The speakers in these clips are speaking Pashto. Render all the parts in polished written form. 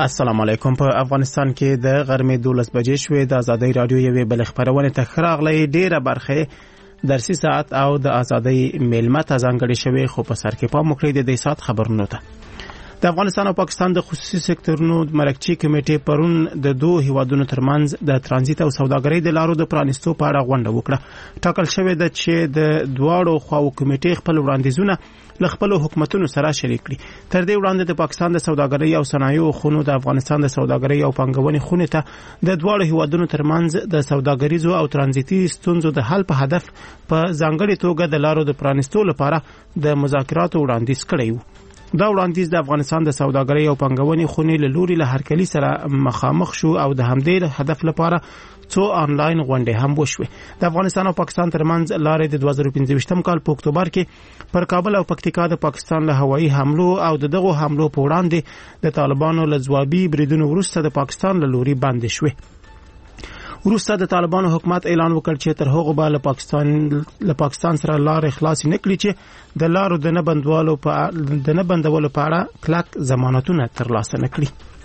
السلام علیکم. په افغانستان کې د غرمې 12 بجې شوې. د ازادۍ رادیو یوې بل خبرونه ته خراغلې ډیره برخه درسي ساعت او د ازادۍ میلمه ته ځانګړې شوې، خو په سر کې پام وکړئ د دې ساعت خبرونو ته. د افغانستان او پاکستان د خصوصي سکتورونو مرکزی کمیټې پرون د دوه هیوادونو ترمنځ د ترانزیت او سوداګرۍ د لارو د پرانیستو په اړه غونډه وکړه. ټاکل شوې ده چې د دواړو خواو کمیټې خپل وړاندیزونه له خپل حکومتونو سره شریک کړي. تر دې وړاندې د پاکستان د سوداګرۍ او صنایعو خونو د افغانستان د سوداګرۍ او پانګونې خونې ته د دواړو هیوادونو ترمنځ د سوداګریزو او ترانزیتي ستونزو د حل په هدف په ځانګړې توګه د لارو د پرانیستو لپاره د مذاکراتو وړاندیز کړی و. دا وړاندیز د افغانستان د سوداګرۍ او پانګونې خونې له لوري له هرکلي سره مخامخ شو او د همدې هدف لپاره څو آنلاین غونډې هم وشوې. د افغانستان او پاکستان ترمنځ لارې د 2015 کال په اکتوبر کې پر کابل او پکتیکا د پاکستان له هوایي حملو او دغه حملو په وړاندې د طالبانو له ځوابي بریدونو وروسته د پاکستان له لوري بند شوې. وروسته د طالبانو حکومت اعلان وکړ چې تر هغه به له پاکستان سره لارې خلاص نکړي چې د لارو د نه بندولو په اړه کلک ضمانتونه ترلاسه نکړي.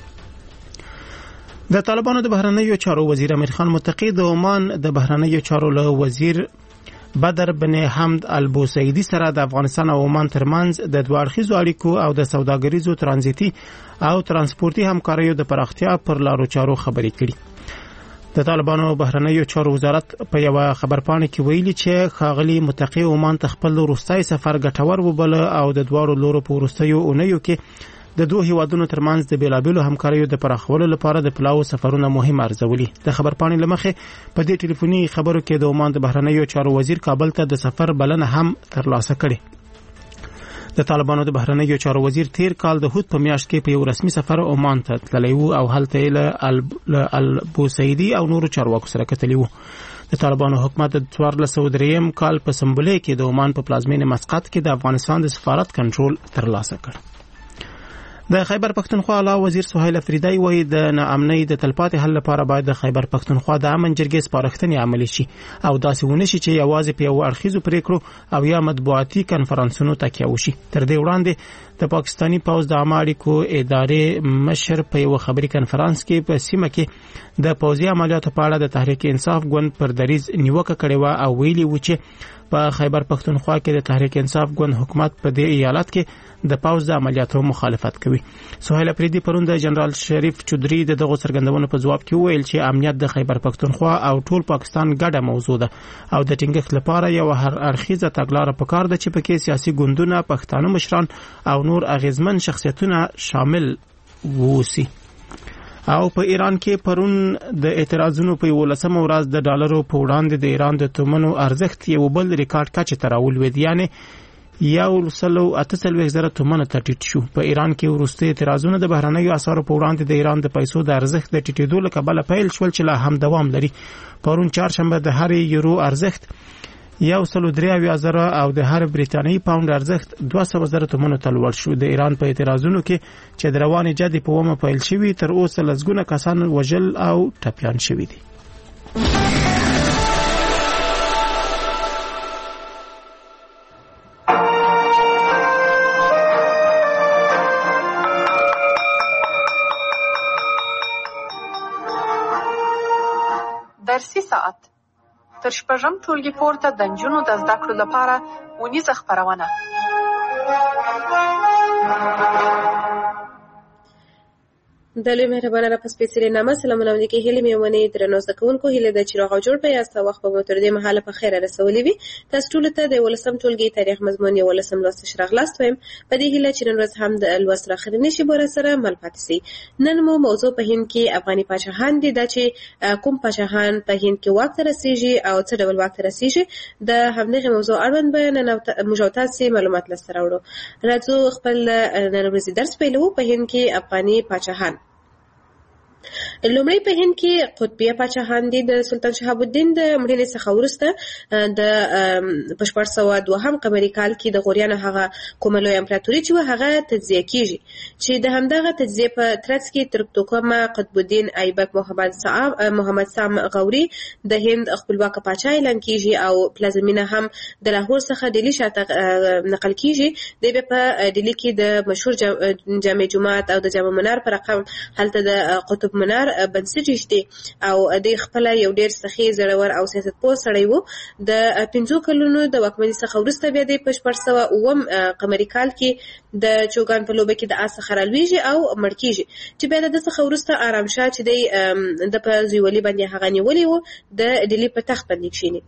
د طالبانو د بهرنیو چارو وزیر امیر خان متقی د عمان د بهرنیو چارو له وزیر بدر بن حمد البوسیدی سره د افغانستان او عمان ترمنځ د دوه اړخیزو اړیکو او د سوداګریزو ترانزیتي او ترانسپورتي همکاریو د پراختیا پر لارو چارو خبرې کړي. د طالبانو بهرنیو چارو وزارت په یو خبرپاڼه کې ویلي چې ښاغلي متقی عمان ته خپل وروستي سفر ګټور وبله او د دوه لورو په وروستیو اونیو کې د دوه هیوادونو ترمنځ د بیلابیلو همکاریو د پراخولو لپاره د پلاو سفرونه مهم ارزولي. د خبرپاڼې لمخې په دې ټلیفوني خبرو کې د عمان د بهرنیو چارو وزیر کابل ته د سفر بلنه هم ترلاسه کړې. د طالبانو د بهرنیو چارو وزیر تیر کال د هوت په میاشت کې په یو رسمي سفر عمان ته تللی و او هلته له البوسیدی او نورو چارواکو سره کتلی و. د طالبانو حکومت د 1403 کال په سمبولې کې د عمان په پلازمینه مسقط کې د افغانستان د سفارت کنټرول ترلاسه کړ. د خیبر پښتونخوا اعلی وزیر سهیل افریدی وایي د ناامنۍ د تلپاتې حل لپاره باید د خیبر پښتونخوا د امن جرګې سپارښتنې عملي شي او داسې ونه شي چې یوازې په یو اړخیزو پریکړو او یا مطبوعاتي کنفرانسونو تکیه وشي. تر دې وړاندې د پاکستاني پوځ د عامه اړیکو ادارې مشر په یو خبري کنفرانس کې په سیمه کې د پوځي عملیاتو په اړه د تحریک انصاف ګوند پر دریز نیوکه کړې و او ویلي و چې په خیبر پښتونخوا کې د تحریک انصاف ګوند حکومت په دې ایالت کې د پوځ د عملیاتو مخالفت کوي. سهیل افریدی پرون د جنرال شریف چودري دغه څرګندونو په جواب کې ویل چې امنیت د خیبر پښتونخوا او ټول پاکستان ګډه موضوع ده او د ټینګښت لپاره یو هر اړخیزه تګلارې پکار ده چې پکې سیاسي ګوندونه، پښتانه مشران او نور اغیزمن شخصیتونه شامل ووسی. او په ایران کې پرون د اعتراضونو په 11مه ورځ د ډالرو په وړاندې د ایران د تومنو ارزښت یو بل ریکارډ کچه ته راولوید، یعنی 1.48 تومنه ته ټیټ شو. په ایران کې وروستي اعتراضونه د بهرنیو اسعارو په وړاندې د ایران د پیسو د ارزښت د ټیټېدو له کبله پیل شول چې لا هم دوام لري. پرون چهارشنبه د هر یورو ارزښت 1.3 او د هر بریتانیایی پاوند ارزښت 200 تومنو ته لوړ شو. د ایران په اعتراضونو کې چې د روانې جدي په ومه پیل شوي تر اوسه لسګونه کسان وژل او ټپیان شوي دي. درسي ساعت تر شپږم ټولګي پورته د نجونو د زده کړو لپاره اونیزه خپرونه. د لوی مهربانه را پسپېڅلې نامه سلامونه ولیکئ. هیلې مې ونې درنو زده کوونکو هیله ده چې روغ او جوړ به یاست او وخت به مو تر دې مهاله په خیره رسولی وي. تاسو ټولو ته د 11م ټولګي تاریخ مضمون 11م لوست ښه راغلاست وایم. په دې هیله چې نن ورځ هم د لوست راخرینې شي به سره مل پاتې سي. نن مو موضوع په هند کې افغاني پاچاهان دي، دا چې کوم پاچاهان په هند کې واک ته رسیږي او څه ډول واک ته رسیږي. د همدغه موضوع اړوند به نن موږ تاسو معلومات لسته راوړو. راځو خپل نن ورځې درس پیلو. په هند کې افغاني پاچاهان لومړی په هند کې قطبیه پاچاهان دي. د سلطان شهاب الدین د مړینې څخه وروسته د 1402 قمري کال کې د غوریانو هغه کومه لویه امپراتوري چې هغه تجزیه کیږي، چې د همدغه تجزیه په ترڅ کې ترکتوکما قطب الدین ایبک محمد سام غوري د هند خپلواکه پاچا اعلان کیږي او پلازمینه هم د لاهور څخه ډیلی شاته نقل کیږي. د په ډیلی کې د مشهور جامع جماعت او د جامع منار پر رقم هلته د قطب منار بنسټ ایښی او د خپل یو ډیر سخی زړور او سیاستپوه سړی وو. د 15 کلونو د واکمنۍ څخه وروسته بیا د 1409 قمري کال کې د چوغان په لوبه کې د آس څخه رالویږي او مړ کیږي، چې بیا د څخه وروسته آرام شاه چې د په زویولي باندې هغه نیولې وو د ډیلی په تخت باندې کښینی.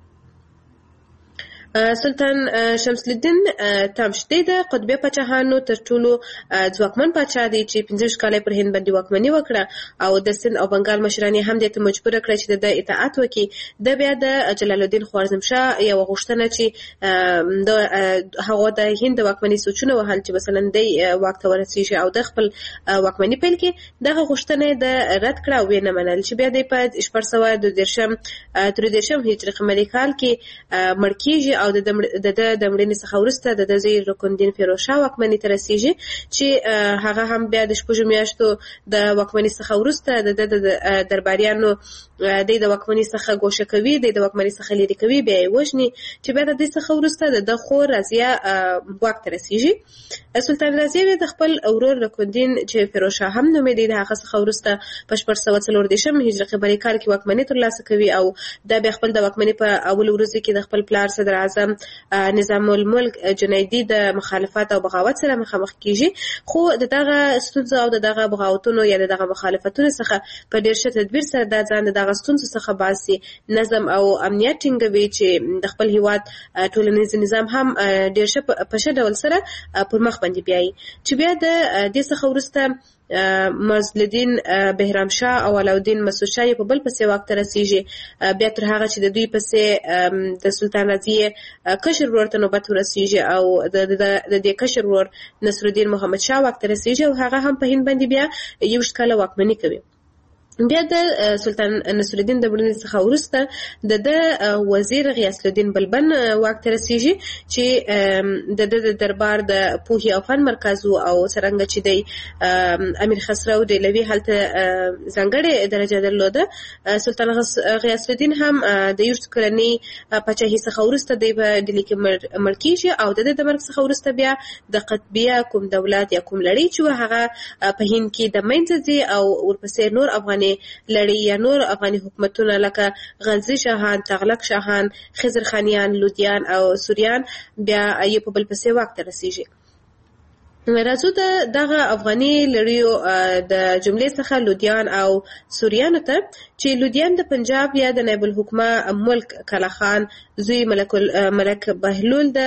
سلطان شمس الدین تامشتی د قطبیه پاچاهانو تر ټولو ځواکمن پاچا دی چې 15 کال پر هند باندې واکمني وکړه او د سند او بنگال مشران هم د ته مجبور کړ چې د اطاعت وکړي. د بیا د جلال الدین خوارزمشاه یو غوښتنه چې د هغه د هند واکمني سوچونه وهل چې مثلا د واک ته ورسیږي او د خپل واکمني پیل کې دغه غوښتنه د رد کړه او نه منل، چې بیا د 1413 هجري قمري کال کې مړ کیږي او د مړینې څخه وروسته د زیر رکن الدین فیروز شاه واکمنۍ ته رسیږي، چې هغه هم بیا د 6 میاشتو د واکمنۍ څخه وروسته د درباریانو د واکمنۍ څخه ګوښه کوي، د واکمنۍ څخه لري کوي، بیا یې وژني، چې بیا د دې څخه وروسته د خور رضیه واک ته رسیږي. سلطان رضیه د خپل ورور رکن الدین چې فیروز شاه هم نومېده د هغه څخه وروسته په 1414 هجري قمري کال کې واکمنۍ ترلاسه کوي او دا بیا خپل د واکمنۍ په اول ورځ کې د خپل پلار صدر اعظم نظام الملک جنیدی د مخالفت او بغاوت سره مخامخ کیږي، خو دغه ستونزه او دغه بغاوتونو یا دغه مخالفتونو څخه په ډیر ښه تدبیر سره د ځان دغه ستونزو څخه باسي، نظم او امنیت ټینګوي، چې د خپل هیواد ټولنیز نظام هم ډیر ښه په ښه ډول سره پر مخ باندې بیایي. چې بیا د دې څخه وروسته مزلدین بهرام شاه او علاءالدین مسعود شاه په بل پسې واک ته رسیږي، بیا تر هغه چې د دوی پسې د سلطان رضیه کشر ورور ته نوبت ورسیږي او د دې کشر ورور نصرالدین محمد شاه واک ته رسیږي او هغه هم په هند باندې بیا 20 کاله واکمني کوي. بیا د سلطان نصرالدین د مړینې څخه وروسته د وزیر غیاث الدین بلبن واک ته رسیږي، چې د دربار د پوهې او فن مرکز او څرنګه چې د امیر خسرو دهلوي هلته ځانګړې درجه درلوده. سلطان غیاث الدین هم د 20 کلنۍ پاچاهۍ څخه وروسته د ډیلی کې مړ کیږي او د مرګ څخه وروسته بیا د قطبیه کوم دولت یا کوم لړۍ چې هغه په هند کې د منځ ځي او ورپسې نور افغاني لړۍ یا نور افغاني حکومتونه لکه غلزي شاهان، تغلق شاهان، خضر خانیان، لودیان او سوریان بیا یې په بل پسې واک ته رسیږي. راځو دغه افغاني لړیو د جملې څخه لودیان او سوریانو ته، چې لودیان د پنجاب یا د نایب الحکومه ملک کلا خان زوی ملک بهلول د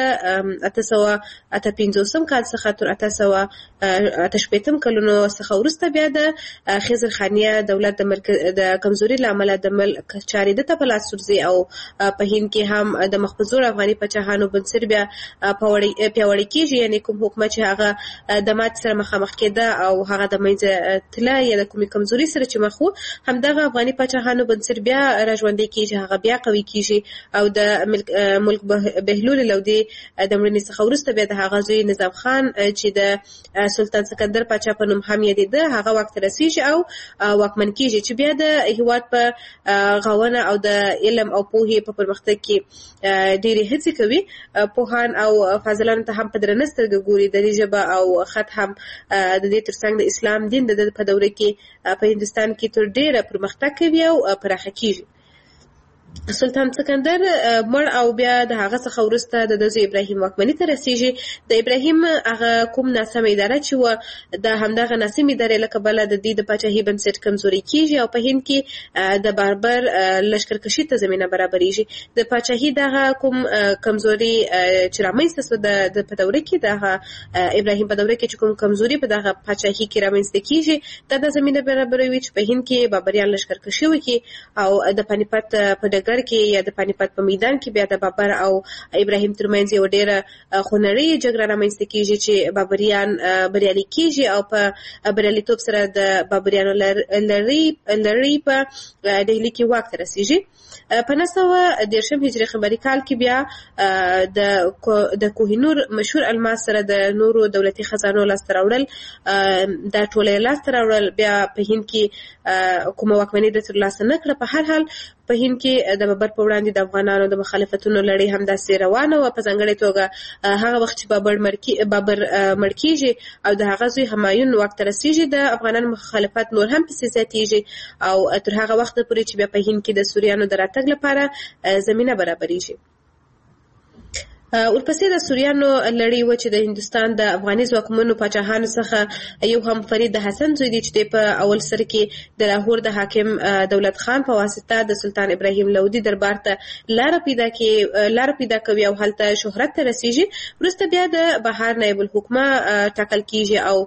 858 کال څخه تر 858 کلونو څخه وروسته بیا د خضر خانیه دولت د کمزوري لامل د ملک چارې د په لاس ورځي او په هند کې هم د مخبزور افغاني پاچاهانو بنسټ بیا پیاوړی کیږي، یعنی کوم حکومت چې هغه د مات سره مخامخ کېده او هغه د منځ تله یا د کومې کمزوري سره چې مخ وو، همدغه افغاني پاچاهانو بنسټ بیا راژوندی کیږي، هغه بیا قوي کیږي او د ملک بهلول لودي د مړینې څخه وروسته بیا د هغه زوی نظام خان چې د سلطان سکندر پاچا په نوم هم یادېده هغه وخت رسیږي او واکمن کیږي، چې بیا د هیواد په غوونه او د علم او پوهې په پرمختګ کې ډېرې هڅې کوي. پوهان او فاضلانو ته هم په درنه سترګه ګوري، د دې ژبه او خط هم د دې ترڅنګ د اسلام دین د په دوره کې په هندستان کې تر ډېره پرمختګ کوي او پراخه کیږي. سلطان سکندر مړ او بیا د هغه څخه وروسته د زوی ابراهیم واکمنۍ ته رسیږي. د ابراهیم هغه کوم ناسمه اداره چې و د همدغه ناسمې ادارې له کبله د دې د پاچاهۍ بنسټ کمزوري کیږي او په هند کې د باربر لشکرکشي ته زمینه برابرېږي. د پاچاهۍ دغه کوم کمزوري چې رامنځته سو د په دوره کې دغه ابراهیم په دوره کې چې کوم کمزوري په دغه پاچاهۍ کې رامنځته کیږي د زمینه برابروي چې په هند کې بابریان لشکرکشي وکړي او د پانیپت په ډګر کې یا د پانیپت په میدان کې بیا د بابر او ابراهیم ترمنځ یو ډېره خونړۍ جګړه رامنځته کیږي چې بابریان بریالي کیږي او په بریالیتوب سره د بابریانو لړۍ په ډهلي کې واک ته رسیږي. په 913 هجري قمري کال کې بیا د کوهینور مشهور الماس سره د نورو دولتي خزانو لاسته راوړل دا ټوله لاسته راوړل. بیا په هند کې کومه واکمني د ترلاسه نه کړه. په هر حال په هند کې د بابر په وړاندې د افغانانو د مخالفتونو لړۍ همداسې روانه وه. په ځانګړې توګه هغه وخت چې بابر مړ کیږي او د هغه زوی همایون واک ته رسیږي د افغانانو مخالفت نور هم پسې زیاتیږي او تر هغه وخته پورې چې بیا په هند کې د سوریانو د راتګ لپاره زمینه برابرېږي. ورپسې د سوریانو لړۍ و چې د هندوستان د افغاني ځواکمنو پاچاهانو څخه یو هم فرید د حسن زوی دی چې په اول سر کې د لاهور د حاکم دولت خان په واسطه د سلطان ابراهیم لودي دربار ته لار پیدا کوي او هلته شهرت ته رسیږي. وروسته بیا د بهار نایب الحکومه ټاکل کیږي او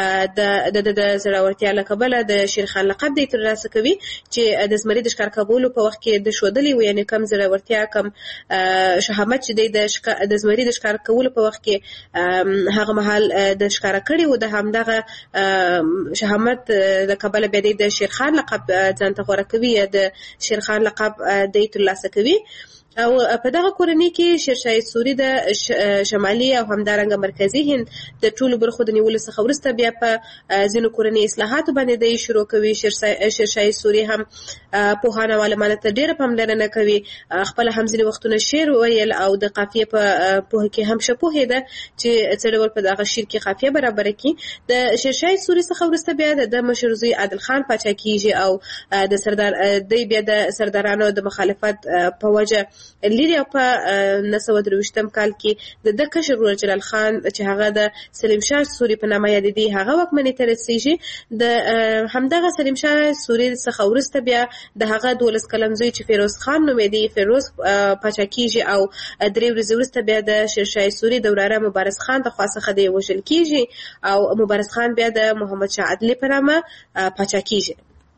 د زړورتیا له کبله د شیرخان لقب دی ترلاسه کوي چې د زمري د ښکار کولو په وخت کې د ښودلې و، یعنې کم زړورتیا کم شهامت چې دی د زمري د ښکار کولو په وخت کې هغه مهال د ښکار کړي و، د همدغه شهامت د کبله بیا د شیرخان لقب ځان ته غوره کوي یا د شیرخان لقب دی ترلاسه کوي. او په دغه کورنۍ کې شیرشاه سوري د شمالي او همدارنګه مرکزي هند د ټولو برخو د نیولو څخه وروسته بیا په ځینو کورنۍ اصلاحاتو باندې دی شروع کوي. شیرشاه سوري هم پوهانو عالمانو ته ډېره پاملرنه کوي، خپل هم ځینې وختونه شعر ویل او د قافیې په پوهه کې هم ښه پوهېده چې څه ډول په دغه شعر کې قافیه برابره کړي. د شیرشاه سوري څخه وروسته بیا د مشر زوی عادل خان پاچا کیږي او د سردار دی بیا د سردارانو د مخالفت په وجه لري. په 1923 کال کې د کشر ورور جلال خان چې هغه د سلیم شاه سوري په نامه یادېدی هغه واکمنۍ ته رسیږي. د همدغه سلیم شاه سوري څخه وروسته بیا د هغه 12 کلن زوی چې فیروز خان نومېدی فیروز پاچا کیږي او 3 ورځې وروسته بیا د شیرشاه سوري د وراره مبارز خان د خوا څخه دی وژل کیږي او مبارز خان بیا د محمد شاه عدلي په نامه پاچا کیږي.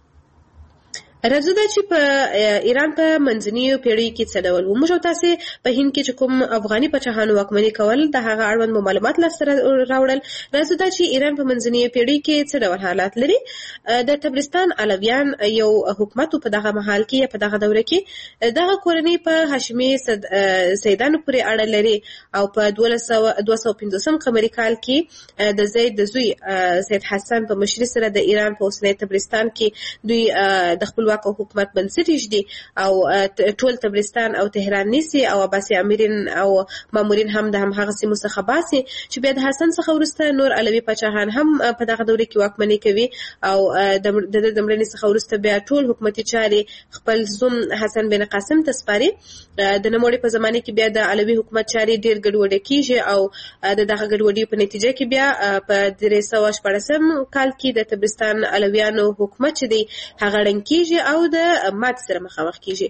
راځو دا چې په ایران په منځنیو پیړیو کې څه ډول و. موږ او تاسې په هند کې چې کوم افغاني پاچاهانو واکمني کول د هغه اړوند معلومات لاسته راوړل. راځو دا چې ایران په منځنیو پیړیو کې څه ډول حالات لري. د تبرستان علویان یو حکومت په دغه محل کې په دغه دوره کې دغه کورنۍ په هاشمي سیدانو پورې اړه لري او په 1215 قمري کال کې د زید د زوی سید حسن په مشرۍ سره د ایران په اوسنی تبرستان کې دوی د خپل او حکومت بنسټ ایږدي او ټول تبرستان او تهران نیسي او عباسي امیرین او مامورین هم د همغه سیمو څخه باسي چې بیا د حسن څخه وروسته نور علوي پاچاهان هم په دغه دوره کې واکمني کوي او د مړینې څخه وروسته بیا ټول حکومتي چارې خپل زوم حسن بن قاسم ته سپاري. د نوموړي په زمانه کې بیا د علوي حکومت چارې ډېر ګډوډې کیږي او د دغه ګډوډۍ په نتیجه کې بیا په 314 کال کې د تبرستان علویانو حکومت چې دی هغه ړنګ کیږي او د مات سره مخامخ کیږي.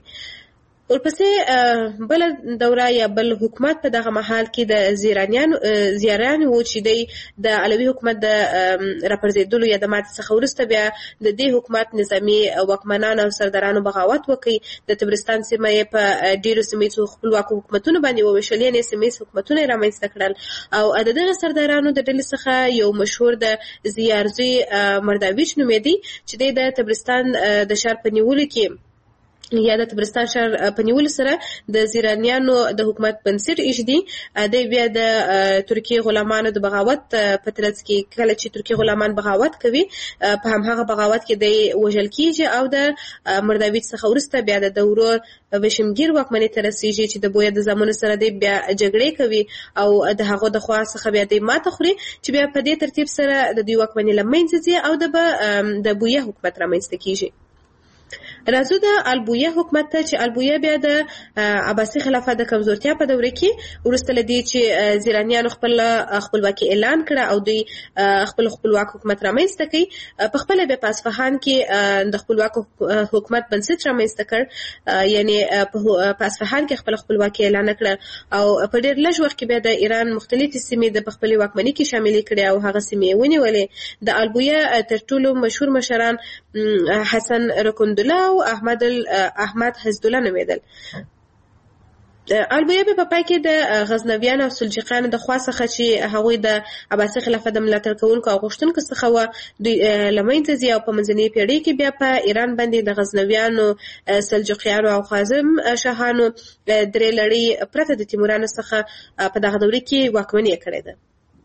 ورپسې بل دوره یا بل حکومت په دغه محل کې د زیاران و چې د علوي حکومت د راپرځېدلو یا د ماتې څخه وروسته بیا د دې حکومت نظامي واکمنان او سردارانو بغاوت وکړي. د تبرستان سیمه یې په ډېرو سیمه خپلواکو حکومتونو باندې وویشل، یعنې سیمه حکومتونه یې رامنځته کړل او د دغه سردارانو د ډلې څخه یو مشهور د زیارزوی مرداویچ نومېدی چې د تبرستان د ښار په نیولو کې یا د تبرستان ښار په نیولو سره د زیرانیانو د حکومت بنسټ ایږدي. دی بیا د ترکي غلامانو د بغاوت په ترڅ کې کله چې ترکي غلامان بغاوت کوي په همهغه بغاوت کې دی وژل کیږي او د مرداویچ څخه وروسته بیا د دورو وشمګیر واکمنۍ ته رسیږي چې د بویا د زامنو سره دی بیا جګړې کوي او د هغو د خوا څخه بیا دی ماته خوري چې بیا په دې ترتیب سره د دوی واکمنۍ له منځه ځي او د بویا حکومت رامنځته کیږي. راځو د البویه حکومت ته چې البویه بیا د عباسي خلافت د کمزورتیا په دوره کې وروسته له دې چې زیرانیانو خپلواکي اعلان کړه او دوی خپلواک حکومت رامنځته کړي. په خپله بیا په اصفهان کې د خپلواک حکومت بنسټ رامنځته کړ، یعنې په اصفهان کې خپل خپلواکي اعلان کړه او په ډېر لږ وخت کې بیا د ایران مختلفې سیمې د خپلې واکمنۍ کې شاملې کړې او هغه سیمې ونیولې. د البویه تر ټولو مشهور مشران حسن رکن حمدالله او احمد حزدالله نومیدل. البیابي په پای کې د غزنویانو او سلجوقیانو د خوا څخه چې هغوی د عباسي خلافت د ملاتړ کوونکو او غوښتونکو څخه وه دوی له منځه ځي او په منځنۍ پېړۍ کې بیا په ایران باندې د غزنویانو، سلجوقیانو او خوازم شاهانو درې لړۍ پرته د تیمورانو څخه په دغه دوره کې واکمني کړې ده.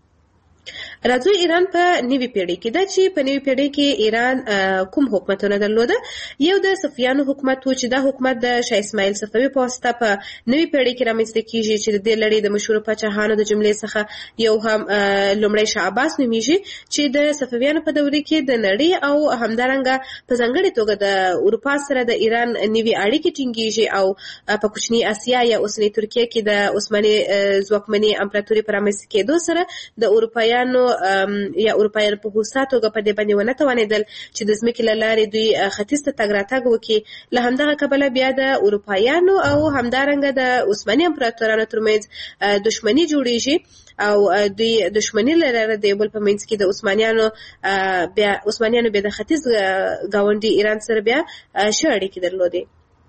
راځو ایران په نوې پیړۍ کې ده چې په نوې پیړۍ کې ایران کوم حکومتونه درلوده. یو د صفویانو حکومت و چې دا حکومت د شاه اسماعیل صفوي په واسطه په نوې پیړۍ کې رامنځته کیږي چې د دې لړۍ د مشهورو پاچاهانو د جملې څخه یو هم لومړی شاه عباس نومیږي چې د صفویانو په دوره کې د نړۍ او همدارنګه په ځانګړې توګه د اروپا سره د ایران نوې اړیکې ټینګېږي او په کوچنۍ اسیا یا اوسنۍ ترکیه کې د عثماني ځواکمنې امپراتورۍ په رامنځته کېدو سره د اروپایانو یا اروپایانو په هوسا توګه په دې باندې ونه توانېدل چې د ځمکې له لارې دوی ختیځ ته تګ راتګ وکړي. له همدغه کبله بیا د اروپایانو او همدارنګه د عثماني امپراتورانو ترمنځ دښمني جوړېږي او دوی دښمني لري د بل په منځ کې د عثمانیانو بیا د ختیځ ګاونډي ایران سره بیا ښه اړیکې درلودې.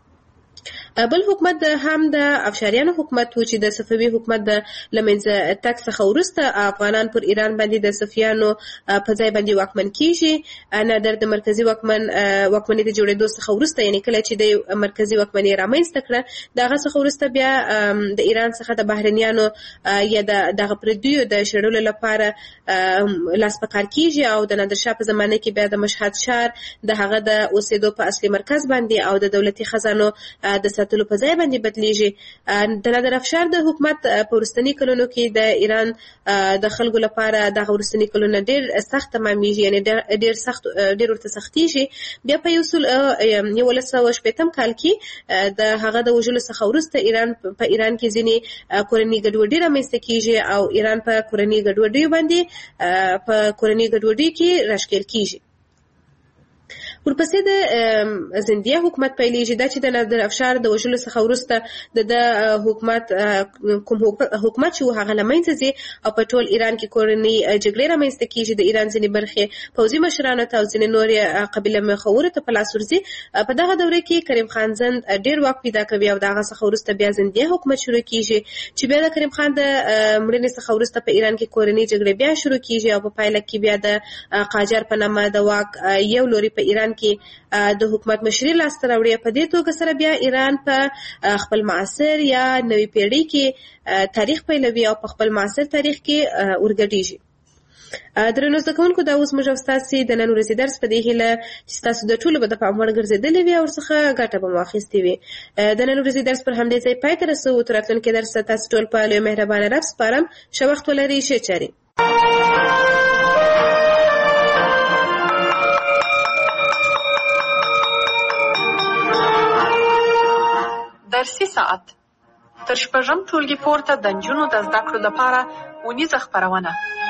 بل حکومت هم د افشاریانو حکومت و چې د صفوي حکومت د لمنځه تګ څخه وروسته افغانان پر ایران باندې د صفویانو په ځای باندې واکمن کیږي. نادر د مرکزی واکمنۍ د جوړېدو څخه وروسته، یعنی کله چې د مرکزی واکمنۍ رامنځته کړه دغه څخه وروسته بیا د ایران څخه د بهرنیانو یا دغه پردیو د شړلو لپاره لاس په کار کیږي او د نادر شاه په زمانه کې بیا د مشهد ښار د هغه د اوسېدو په اصلي مرکز باندې او د دولتي خزانو د ساتلو په ځای باندې بدلیږي. د نادر افشار د حکومت په وروستني کلونو کې د ایران د خلکو لپاره دغه وروستني کلونه ډېر سخت تمامیږي، یعنی ډېر ورته سختیږي. بیا په 1960 کال کې د هغه د وژلو څخه وروسته په ایران کې ځینې کورنۍ ګډوډي رامنځته کیږي او ایران په کورنۍ ګډوډۍ کې راښکېل کیږي. ورپسې د زندیه حکومت پیلېږي. دا چې د نادر افشار د وژلو څخه وروسته د حکومت کوم حکومت چې هغه له منځه ځي او په ټول ایران کې کورنۍ جګړې رامنځته کیږي. د ایران ځینې برخې پوځي مشرانو ته او ځینې نورې قبیله مخورو ته په لاس ورځي. په دغه دوره کې کریم خان زند ډېر واک پیدا کوي او دغه څخه وروسته بیا زندیه حکومت شروع کیږي چې بیا د کریم خان د مړینې څخه وروسته په ایران کې کورنۍ جګړې بیا شروع کیږي او په پایله کې بیا د قاجار په نامه د واک یو لوري په ایران کې د حکومت مشري لاسته راوړي. په دې توګه سره بیا ایران په خپل معاصر یا نوې پیړۍ کې تاریخ پیلوي او په خپل معاصر تاریخ کې ورګډېږي. درنو زده کوونکو، دا اوس موږ او ستاسې د نن ورځې درس په دې هیله چې ستاسو د ټولو به د پام وړ ګرځېدلی وي او ورڅخه ګټه به مو اخیستې وي. د نن ورځې درس پر همدې ځای پای ته رسوو. تر راتلونکي درسه تاسو ټول په لوی مهربانه رب سپارم. ښه وخت ولرئ. ښې چارې. درسي ساعت تر شپږم ټولګي پورته د نجونو د زده کړو لپاره اونیزه خپرونه.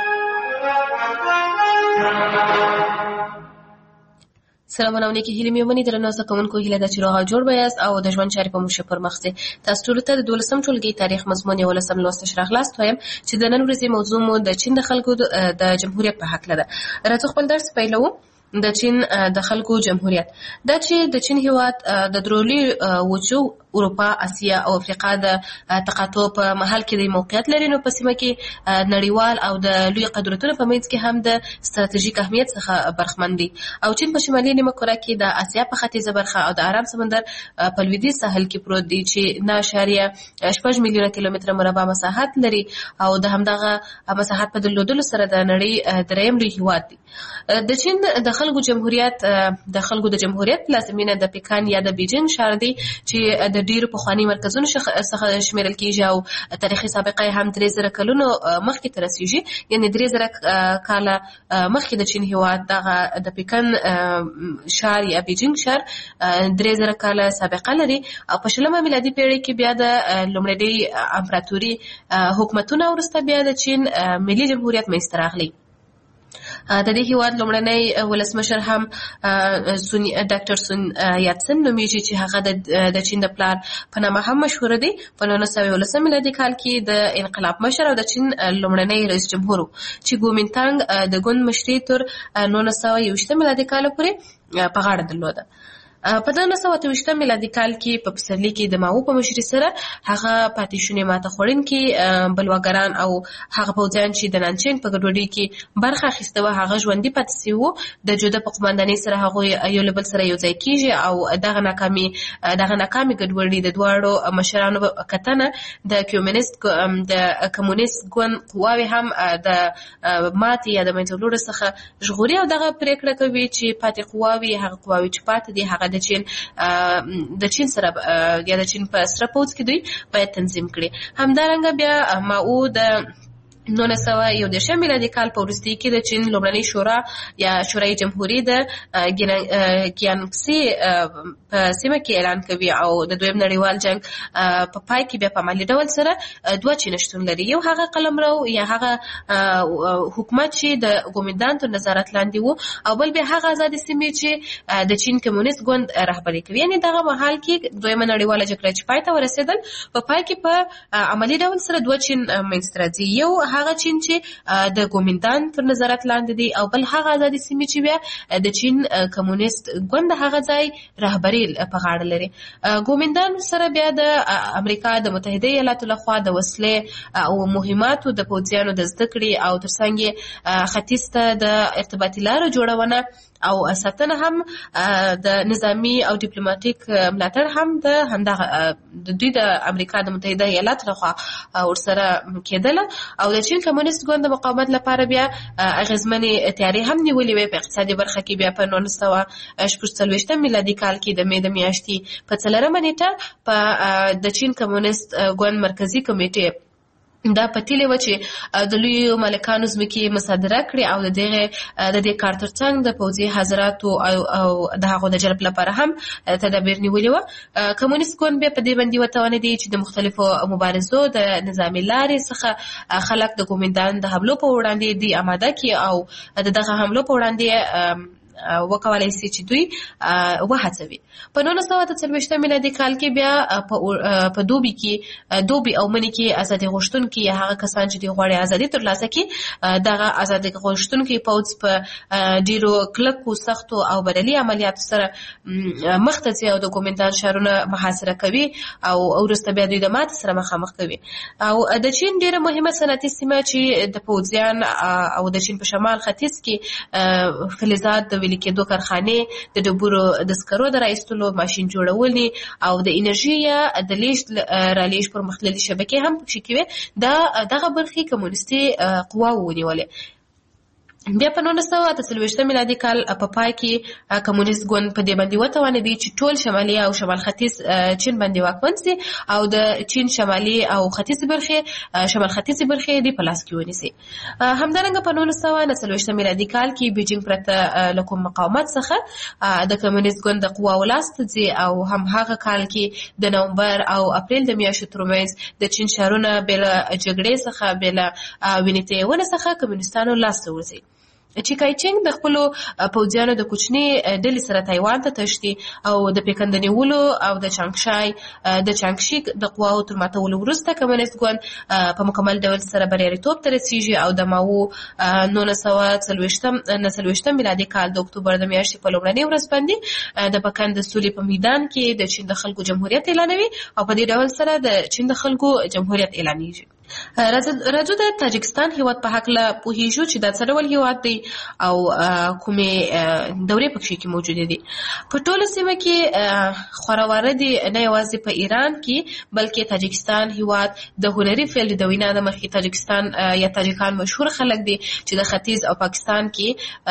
سلامونه او نیکې هیلې مې ومني. درنو زده کوونکو، هیله ده چې روغ او جوړ به یاست او د ژوند چارې په مو ښه پرمخ ځي. تاسو ټولو ته د 12م ټولګي تاریخ مضمون 11م لوست ښه راغلاست وایم چې د نن ورځې موضوع مو د چین د خلکو د جمهوریت په هکله ده. راځو خپل درس پیلوو. د چین د خلکو جمهوریت. دا چې د چین هیواد د درولي وچو اروپا، اسیا او افریقا د تقاطع په محل کې د موقعیت لري، نو په سیمه کې نړیوال او د لوی قدرتونو په منځ کې هم د ستراتیژیک اهمیت څخه برخمن دي. او چین په شمالي نیمه کره کې د اسیا په ختیځه برخه او د آرام سمندر په لویدیځ ساحل کې پروت دی چې 9.6 میلیونه کیلومتر مربع مساحت لري او د همدغه مساحت په درلودلو سره د نړۍ دریم لوی هیواد دی. د چین د خلکو جمهوریت لازمینه د پیکان یا د بیجینګ ښار دی چې د ډیرو پخواني مرکزونو څخه شمیرل کیږي او تاریخي سابقه هم 3000 کلونو مخکې ته رسیږي. یعنی 3000 کاله مخکې د چین هیواد دغه د پیکن ښار یا بیجینګ ښار 3000 کاله سابقه لري. او په 20مه میلادي پیړۍ کې بیا د لومړنۍ امپراتوري حکومتونه وروسته بیا د چین ملي جمهوریت منځته راغلی. د دې هیواد لومړنی ولسمشر هم ډاکټر سون یاتسن نومیږي چې هغه د چین د پلار په نامه هم مشهور دی. په 1919 میلادي کال کې د انقلاب مشر او د چین لومړنی رئیس جمهور چې ګومینتانګ د ګوند مشري تر 1920 میلادي کال پورې په غاړه درلوده. په 1928 میلادي کال کې په پسرلي کې د ماو په مشرۍ سره هغه پاتې شونې ماته خوړونکي بلواګران او هغه پوځیان چې د نانچینګ په ګډوډۍ کې برخه اخیسته وه هغه ژوندي پاتې سوي وو. د جوده په قومندانۍ سره هغوی یو له بل سره یو ځای کېږي او دغه ناکامې ګډوډۍ د دواړو مشرانو کتنه د کمونیست ګوند قواوې هم د ماتې یا د منځه وړلو څخه ژغوري او دغه پرېکړه کوي چې پاتې قواوې هغه قواوې چې پاتې دي هغه د چین سره یا د چین په سره پوځ کې دوی باید تنظیم کړي. همدارنګه بیا ماو د 1911 میلادي کال په وروستي کې د چین لومړنۍ شورا یا شورای جمهوریت د ګیانګسي په سیمه کې اعلان کوي او د دویم نړیوال جنگ په پای کې بیا په عملي ډول سره دوه چین شتون لري. یو هغه قلمرو یا هغه حکومت چې د ګومندان تر نظارت لاندې وو او بل بیا هغه آزادې سیمې چې د چین کمونیست ګوند رهبري کوي. یعنې دغه مهال کې دویمه نړیواله جګړه چې پای ته ورسېدل په پای کې په عملي ډول سره دوه چین منځته راځي. یو هغه چین چې د ګومندان تر نظارت لاندې دی او بل هغه آزادې سیمې چې بیا د چین کمونیست ګوند هغه ځای رهبري په غاړه لري. ګومندان سره بیا د امریکا د متحده ایالاتو لخوا د وسلې او مهماتو د پوځیانو د زده کړې او ترڅنګ ختیځ ته د ارتباطي لارو جوړونه او ساتنه هم د نظامی او ډیپلوماټیک ملاتړ هم د همدغه دوی د امریکا د متحده ایالاتو لخوا ورسره کېدله او د چین کمونیست ګوند د مقاومت لپاره بیا اغیزمنې تیاري هم نیولې وې. په اقتصادي برخه کې بیا په 1946 میلادي کال کې د مې د میاشتې په 4مه نیټه په د چین کمونیست ګوند مرکزی کمیټې دا پتیلې و چې د لویو مالکانو ځمکې مصادره کړي او د دې کار ترڅنګ د پوځي حضراتو او د هغو د جلب لپاره هم تدابیر نیولي وه. کمونیست ګوند بیا په دې باندې وتوانېدی چې د مختلفو مبارزو د نظامي لارې څخه خلک د ګومندان د حملو په وړاندې دی آماده کړي او د دغه حملو په وړاندې وکولای شي چې دوی وهڅوي. په 1940 میلادي کال کې بیا په دوبي او مني کې ازادي غوښتونکي هغه کسان چې د غوړې ازادي ترلاسه کړي دغه ازادي غوښتونکي پوځ په ډیرو کلکو سختو او بدلي عملیاتو سره مخ ته ځي او د ګومندان ښارونه محاصره کوي او وروسته بیا دوی د ماتې سره مخامخ کوي. او د چین ډیره مهمه صنعتي سیمه چې د پوځیان او د چین په شمال ختیځ کې فلزات د کېدو کارخانې د ډبرو د سکرو د راایستلو ماشین جوړولې او د انرژي یا د لیږد رالیږد پرمختللې شبکې هم پکې کوي. دغه برخې کمونیستي قواوو ونیولې. بیا په 1943 میلادي کال په پای کې کمونیست ګوند په دې باندې وتوانېدی چې ټول شمالي او شمال ختیځ چین باندې واکمن سي او د چین شمالي او ختیځ برخې شمال ختیځ برخې د پلاس کې ونیسي. همدارنګه په 1940 میلادي کال کې بیجینګ پرته له کوم مقاومت څخه د کمونیست ګوند د قواو لاس ته ځي او هم هغه کال کې د نومبر او اپریل د میاشتو ترمنځ د چین ښارونه بېله جګړې څخه بېله وینې تویونې څخه کمونیستانو لاس ته ورځي. چې کایچینګ د خپلو پوځیانو د کوچني ډلې سره تایوان ته تښتي او د پیکند نیولو او د چانګشي د قواو تر ماتولو وروسته کمونیست ګوند په مکمل ډول سره بریالیتوب ته رسیږي او د ماو 1940 میلادي کال د اکتوبر د میاشتې په لومړنۍ ورځ باندې د پکن د سولې په میدان کې د چین د خلکو جمهوریت اعلانوي او په دې ډول سره د چین د خلکو جمهوریت اعلانېږي. راځو د تاجکستان هیواد په هکله پوهیږو چې دا څه ډول هیواد دی او کومې دورې پکې کې موجودې دي. په ټوله سیمه کې خورا واره دي نه یوازې په ایران کې بلکې تاجکستان هیواد د هنري فیلډ د وینا د مخکې تاجکستان یا تاجکان مشهور خلک دي چې د ختیځ او پاکستان کې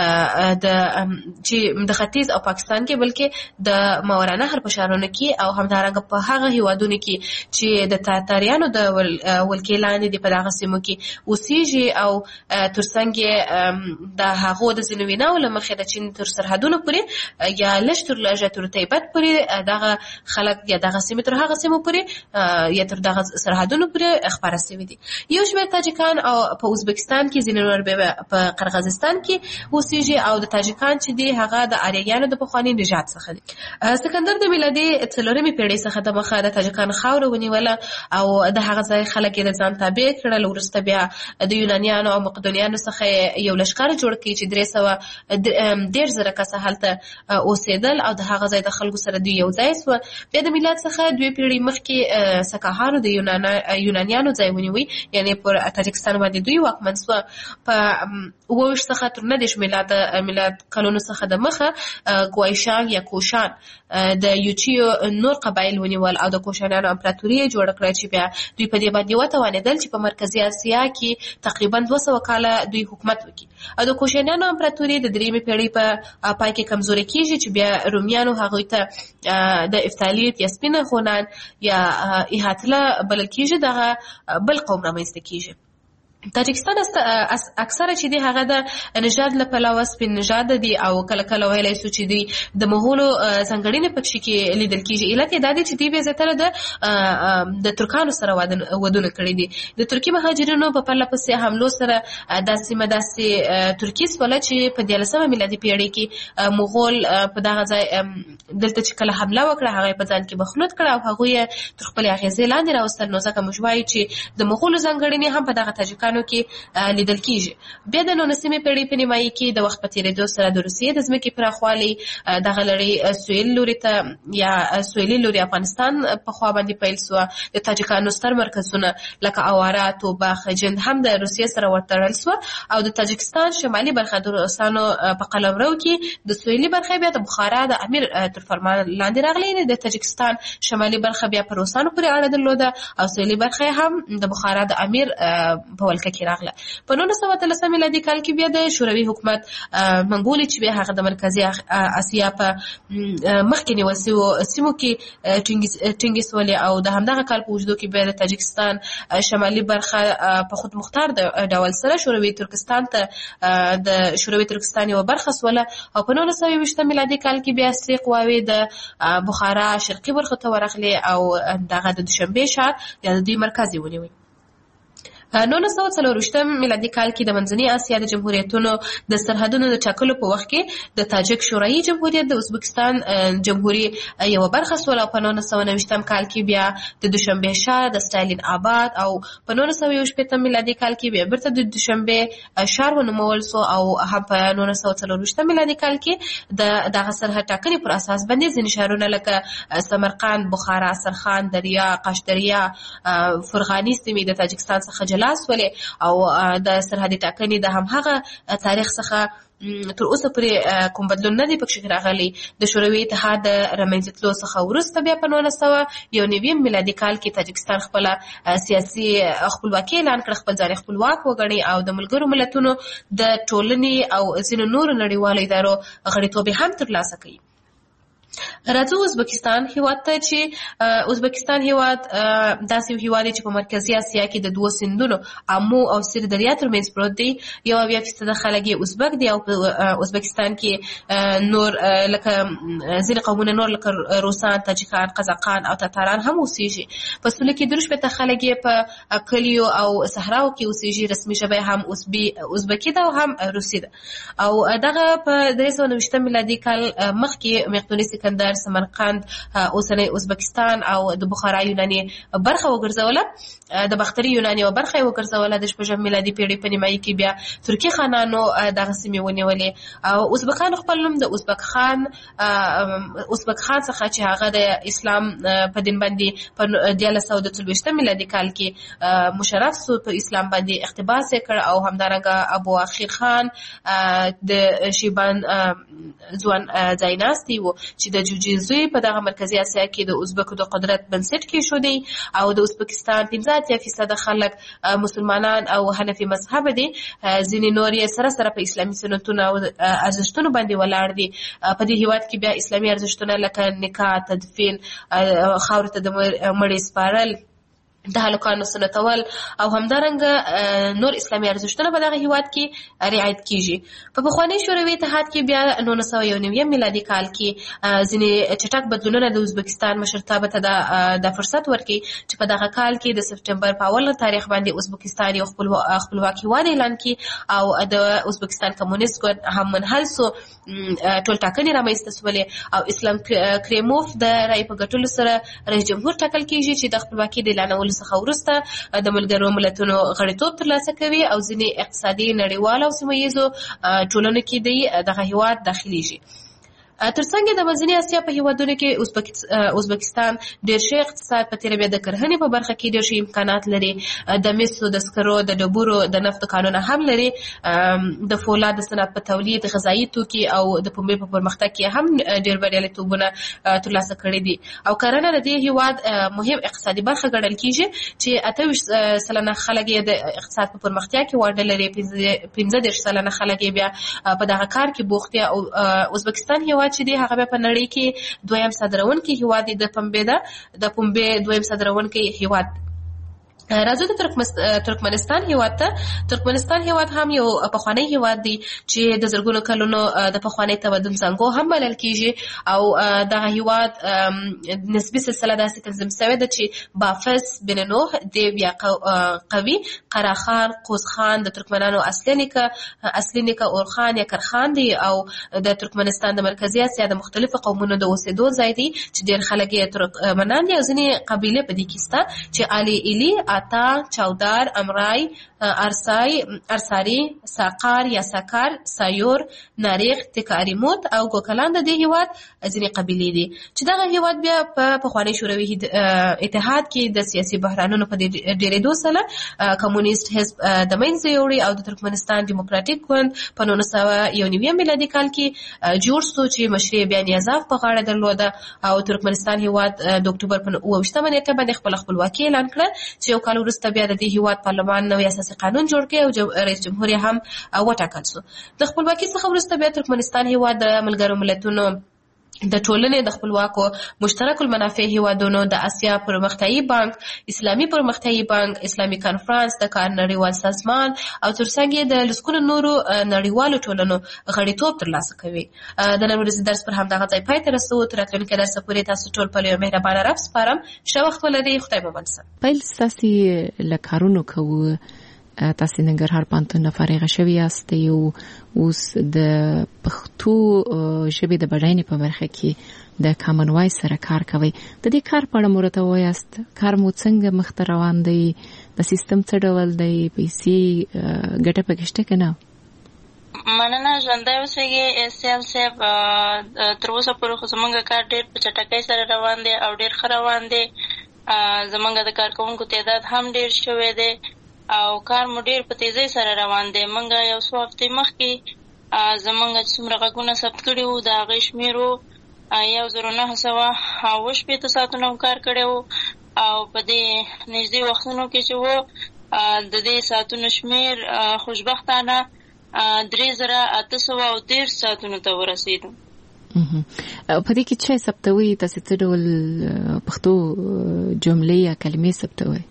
بلکې د ماورانهر په ښارونو کې او همدارنګه په هغه هیوادونو کې چې د تاتاریانو د ولکې لاندې د په دغه سیمو کې اوسېږي او ترڅنګ د هغو د ځینو ویناو له مخې د چین تر سرحدونو پورې یا لږ تر لږه تر تیبت پورې دغه خلک یا دغه سیمې تر هغه سیمو پورې یا تر دغه سرحدونو پورې خپاره سوي دي. یو شمېر تاجکان او په ازبکستان کې ځینې نور په قرغیزستان کې اوسېږي او د تاجکان چې دي هغه د آریایانو د پخواني نژاد څخه دي. سکندر د میلادي 4مې پېړۍ څخه د مخه د تاجکان خاوره ونیوله او د هغه ځای خلک یې د ځان ځان تابع کړل. وروسته بیا د یونانیانو او مقدونیانو څخه یو لښکر جوړ کړي چې 310,000 کسه هلته اوسېدل او د هغه ځای د خلکو سره دوی یو ځای سوه. بیا د میلاد څخه 2 پیړۍ مخکې سکاهانو د یونانیانو ځای ونیوی، یعنې پر تاجکستان باندې دوی واکمن سوه. په 27 څخه تر 19 میلاد کلونو څخه د مخه ګوایشان یا کوشان د یوچیو نور قبایل ونیول او د کوشانیانو امپراتوري یې جوړه کړه چې بیا دوی په دې باندې وتوانېدل چې په مرکزي اسیا کې تقریبا 200 کاله دوی حکومت وکړي. او د کوشانیانو امپراتوري د 3مې پیړۍ په پای کې کمزوري کېږي چې بیا رومیانو هغوی ته د افتالیت یا سپینه خونان یا ایهاتله بلل کېږي، دغه بل قوم رامنځته کېږي. تاجکستان اکثره چې دی هغه د نژاد له پلوه سپین نژاد دي او کله کله ویلی سو چې دوی د مغولو ځانګړنې پکښې کې لیدل کېږي. علت یې دا دی چې دوی بیا زیاتره د ترکانو سره ودونه کړي دي. د ترکي مهاجرینو په پرله پسې حملو سره دا سیمه داسې ترکي سوله چې په 13مه میلادي پیړۍ کې مغول په دغه ځای دلته چې کله حمله وکړه هغه په ځان کې مخلوط کړه او هغوی تر خپلې اغېزې لاندې راوستل. نو ځکه موږ وایو چې د مغولو ځانګړنې هم په دغه تاجکانو کې لیدل کېږي. بیا د 19مې پیړۍ په نیمایي کې د وخت په تېرېدو سره د روسیې د ځمکې پراخوالی دغه لړۍ سویل لوري ته یا سویلي لوري افغانستان په خوا باندې پیل سوه. د تاجکانو ستر مرکزونه لکه اواره، توبه، خجند هم د روسیې سره ورتړل سوه او د تاجکستان شمالي برخه د روسانو په قلمرو کې د سویلي برخه بیا د بخارا د امیر تر فرمان لاندې راغلی. د تاجکستان شمالي برخه بیا په روسانو پورې اړه درلوده او سویلي برخه هم د بخارا د امیر په کې راغله. په 1913 میلادي کال کې بیا د شوروي حکومت منګولي چې بیا هغه د مرکزي اسیا په مخکې نیول شویو سیمو کې ټینګې سولې او د همدغه کال په اوږدو کې بیا د تاجکستان شمالي برخه په خود مختار ډول سره شوروي ترکستان ته د شوروي ترکستان یوه برخه سوله او په 1920 میلادي کال کې بیا سري قواوې د بخارا شرقي برخو ته ورغلې او دغه د دوشنبې ښار یا د دوی مرکز یې ونیوی. 1940 میلادي کال کې د منځنۍ اسیا د جمهوریتونو د سرحدونو د ټاکلو په وخت کې د تاجک شوروي جمهوریت د ازبکستان جمهوریت یوه برخه سوله او په 1990 کال کې بیا د دوشنبې ښار د ستالین آباد او په 1960 میلادي کال کې بیا بیرته د دوشنبې ښار ونومول سو او هم په 1940 میلادي کال کې دغه سرحد ټاکنې پر اساس باندې ځینې ښارونه لکه سمرقند، بخارا، سرخان، دریا، قشتریا، فرغاني سیمې د تاجکستان څخه لاس ولې او د سرحدي ټاکنې د همهغه تاریخ څخه تر اوسه پورې کوم بدلون نه دی پکښې راغلی. د شوروي اتحاد د رامنځته څخه وروسته بیا په 1990 میلادي کال کې تاجکستان خپله سیاسي خپلواکي اعلان کړه، خپل ځان خپلواک وګڼي او د ملګرو ملتونو د ټولنې او ځینو نورو نړیوالو ادارو غړیتوب هم ترلاسه کوي. راځو ازبکستان هیواد ته چې ازبکستان هیواد داسې هیواد دی چې په مرکزي اسیا کې د 2 سیندونو امو او سیر دریا ترمنځ پروت دی. 1% خلک یې ازبک دي او په ازبکستان کې نور لکه ځینې قومونه نور لکه روسان، تاجکان، قزاقان او تاتاران هم اوسېږي. په سوله کې 2% خلک یې په کلیو او صحراو کې اوسېږي. رسمي ژبه هم ازبکي ده او هم روسي ده او دغه په 390 میلادي کال مخکې مقدوني سکندر سمرقند اوسنی ازبکستان او د بخارا یوناني برخه وګرځوله، د باختري یوناني برخه یې وګرځوله. د 6 میلادي پیړۍ په نیمایي کې بیا ترکي خانانو دغه سیمې ونیولې او ازبکانو خپل نوم د ازبک خان څخه چې هغه د اسلام په دین باندې په 1924 میلادي کال کې مشرف سو په اسلام باندې اقتباس یې کړ او همدارنګه ابو اخیر خان د شیبان ځوان ځایناستی و چې د جوجیزوی په دغه مرکزي اسیا کې د ازبکو د قدرت بنسټ کېښودی او د ازبکستان 15% خلک مسلمانان او حنفي مذهب دي. ځینې نور یې سره سره په اسلامي سنتونو او ارزښتونو باندې ولاړ دي. په دې هیواد کې بیا اسلامي ارزښتونه لکه نکاح، تدفین، خاورې ته د مړي سپارل، د هلکانو سنتول او همدارنګه نور اسلامي ارزښتونه په دغه هیواد کې رعایت کیږي. په پخواني شوروي اتحاد کې بیا 1991 میلادي کال کې ځینې چټک بدلونونه د ازبکستان مشرتابه ته د فرصت ورکړي چې په دغه کال کې د سپټمبر په اوله تاریخ باندې ازبکستان یو خپلواک هیواد اعلان کړي او د ازبکستان کمونیست ګوند هم منحل سو. ټول ټاکنې رامنځته سولې او اسلام کریموف د رای په ګټلو سره رئیس جمهور ټاکل کیږي چې د خپلواکۍ د اعلانولو کولو څخه وروسته د ملګرو ملتونو غړیتوب ترلاسه کوي او ځینې اقتصادي نړیوال او سیمه ییزو ټولنو کې دغه هیواد داخليږي. ترڅنګ د منځنۍ اسیا په هیوادونو کې ازبکستان ډېر ښه اقتصاد په تیره بیا د کرهنې په برخه کې ډېر ښه امکانات لري، د مسو، د سکرو، د ډبرو، د نفتو کانونه هم لري، د فولاد د صنعت په تولید، غذایي توکي او د پنبې په پرمختګ کې هم ډېر بریالیتوبونه ترلاسه کړي دي. او کرهنه د دې هیواد مهم اقتصادي برخه ګڼل کېږي چې 28% خلک یې د اقتصاد په پرمختیا کې ونډه لري، 15% خلک یې بیا په دغه کار کې بوخت دي. او ازبکستان هیواد چې دی هغه په نړۍ کې دویم صادرونکي هیواد دی، د پنبې دویم صادرونکي هیواد. راځو د ترکمنستان هیواد ته. ترکمنستان هیواد هم یو پخوانی هیواد دی چې د زرګونو کلونو د پخوانی تمدن زنګو هم بلل کیږي او دغه هیواد نسبی سلسله داسې تنظیم شوې ده چې بافس، بن نوح، دیویا قوي، قراخان، قوزخان د ترکمنانو اصلي نیکه اورخان یا کرخان دی او د ترکمنستان د مرکزی اسیا د مختلفو قومونو د اوسېدو ځای دی چې ډېر خلک یې ترکمنان دي او ځینې قبیلې په دې کې شته چې علي ایلی، آتا، چودار، امرای، ارساری، ساقار یا ساکار، سایور، ناریخ، تکاریموت او ګوکلان د دې هیواد ځینې قبیلې دي چې دغه هیواد بیا په پخوانی شوروي اتحاد کې د سیاسي بحرانونو په ډېرېدو سره کمونیست حزب د منځه یوړی او د ترکمنستان دیموکراتیک ګوند په 1991 میلادي کال کې جوړ شو چې مشري بیا نیازاف په غاړه درلوده او ترکمنستان هیواد د اکتوبر په 28 نیټه باندې خپل خپلواکي اعلان کړه چې یو کال وروسته بیا د دې هیواد پارلمان نوی اساسي قانون جوړ کړ او رئیس جمهور هم وټاکل شو. د خپلواکۍ څخه وروسته بیا ترکمنستان هیواد د ملګرو ملتونو د ټولنې د خپلواکو مشترک المنافع هیوادونو د اسیا پرمختیایي بانک، اسلامي پرمختیایي بانک، اسلامي کنفرانس، د کار نړیوال سازمان او ترڅنګ د لسکونو نورو نړیوالو ټولنو غړیتوب ترلاسه کوي. د نن ورځې درس پر همدغه ځای پای ته رسوو. تر راتلونکي درسه پورې تاسو ټول په یو مهربانه رب سپارم. ښه وخت ولرئ. خدای مو منسه. پیل ستاسې له کارونو کوو. تاسو ننګرهار پوهنتون نه فارغه شوي یاست او اوس د پښتو ژبې د بډاینې په برخه کې د کامن وایس سره کار کوي. د دې کار په اړه مرته وایاست، کار مو څنګه مخ ته روان دی، د سیستم څه ډول دی، پیسې ګټه پکې شته که نه؟ مننه. ژوندی اوسئ سیال صاحب. تر اوسه پورې خو زموږ کار ډېر په چټکۍ سره روان دی او ډېر ښه روان دی. زموږ د کارکوونکو تعداد هم ډېر شوی دی او کار مو ډېر په تیزۍ سره روان دی. موږ یو څو هفتې مخکې زموږ چې څومره غږونه ثبت کړي وو د هغې شمېر وو 1960 ساعتونه کار کړی وو او په دې نږدې وختونو کې چې وو د دې ساعتونو شمېر خوشبختانه 3813 ساعتونو ته ورسېدو. په دې کې چې ثبتوي تاسو څه ډول پښتو جملې یا کلمې ثبتوي؟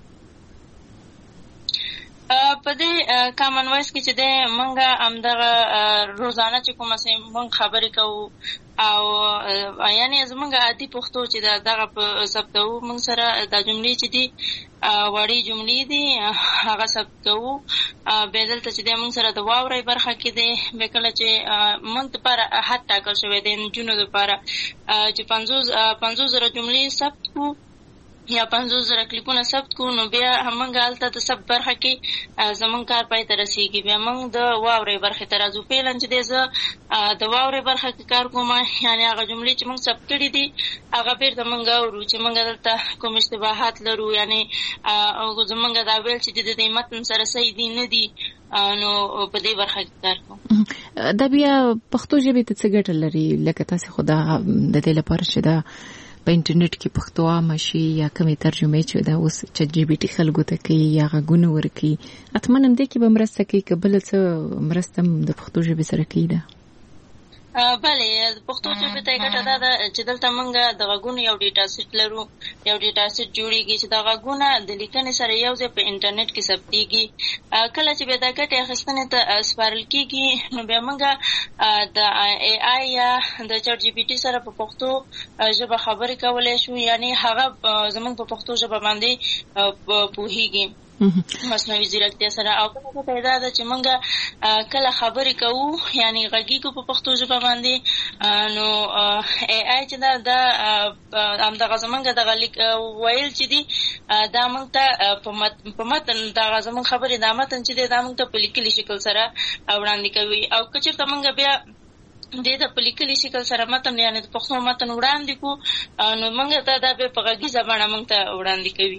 په دې کامن وایس کې چې دی موږ همدغه روزانه چې کومه موږ خبرې کوو او یعنې زموږ عادي پښتو چې دغه په ثبتوو موږ سره دا جملې چې دي وړې جملې دي هغه ثبت کوو. بیا دلته چې دی موږ سره د واورئ برخه کې دی بیا کله چې موږ دپاره حد ټاکل شوی دی نجونو دپاره چې 50,000 جملې ثبت کړو یا 50,000 کلیپونه ثبت کړو نو بیا موږ هلته د ثبت برخه کې زموږ کار پای ته رسېږي. بیا موږ د واورئ برخې ته راځو. فعلا چې دی زه د واورئ برخه کې کار کوم یعنې هغه جملې چې موږ ثبت کړي دي هغه بېرته موږ اورو چې موږ دلته کوم اشتباهات لرو یعنې زموږ دا ویل چې د دې متن سره صحیح دي نه دي نو په دې برخه کې کار کوم. دا بیا پښتو ژبې ته څه ګټه لري؟ لکه تاسې خو دا د دې لپاره چې دا په انټرنیټ کې پښتو عامه شي یا کومې ترجمې چې دا اوس چټ جی پی ټي خلکو ته کوي یا غږونه ورکوي، حتما همدې کې به مرسته کوي که بله څه مرسته هم د پښتو ژبې سره کوي ده؟ بلې د پښتو ژبې ته یې ګټه دا ده چې دلته موږ د غږونو یو ډیټا سیټ لرو. یو ډیټا سیټ جوړېږي چې دا غږونه د لیکنې سره یو ځای په انټرنیټ کې ثبتېږي. کله چې بیا دا ګټې اخیستنې ته سپارل کېږي نو بیا موږ د اے آی یا د چټ جی پي ټي سره په پښتو ژبه خبرې کولی شو، یعنې هغه زموږ په پښتو ژبه باندې پوهېږي. مصنوعي ځیرکتیا سره. او بله پیدا ده چې موږ کله خبرې کوو یعنی غږیږو په پښتو ژبه باندې نو ای آی چې دا همدغه زمونږ دغه ویل چې دي دا موږ ته په متن دغه زمونږ خبرې دا متن چې دی دا موږ ته په لیکلي شکل سره وړاندې کوي. او که چېرته موږ بیا دې ته په لیکلي شکل سره متن یعنې د پښتو متن وړاندې کړو نو موږ ته دا بیا په غږیزه بڼه موږ ته وړاندې کوي.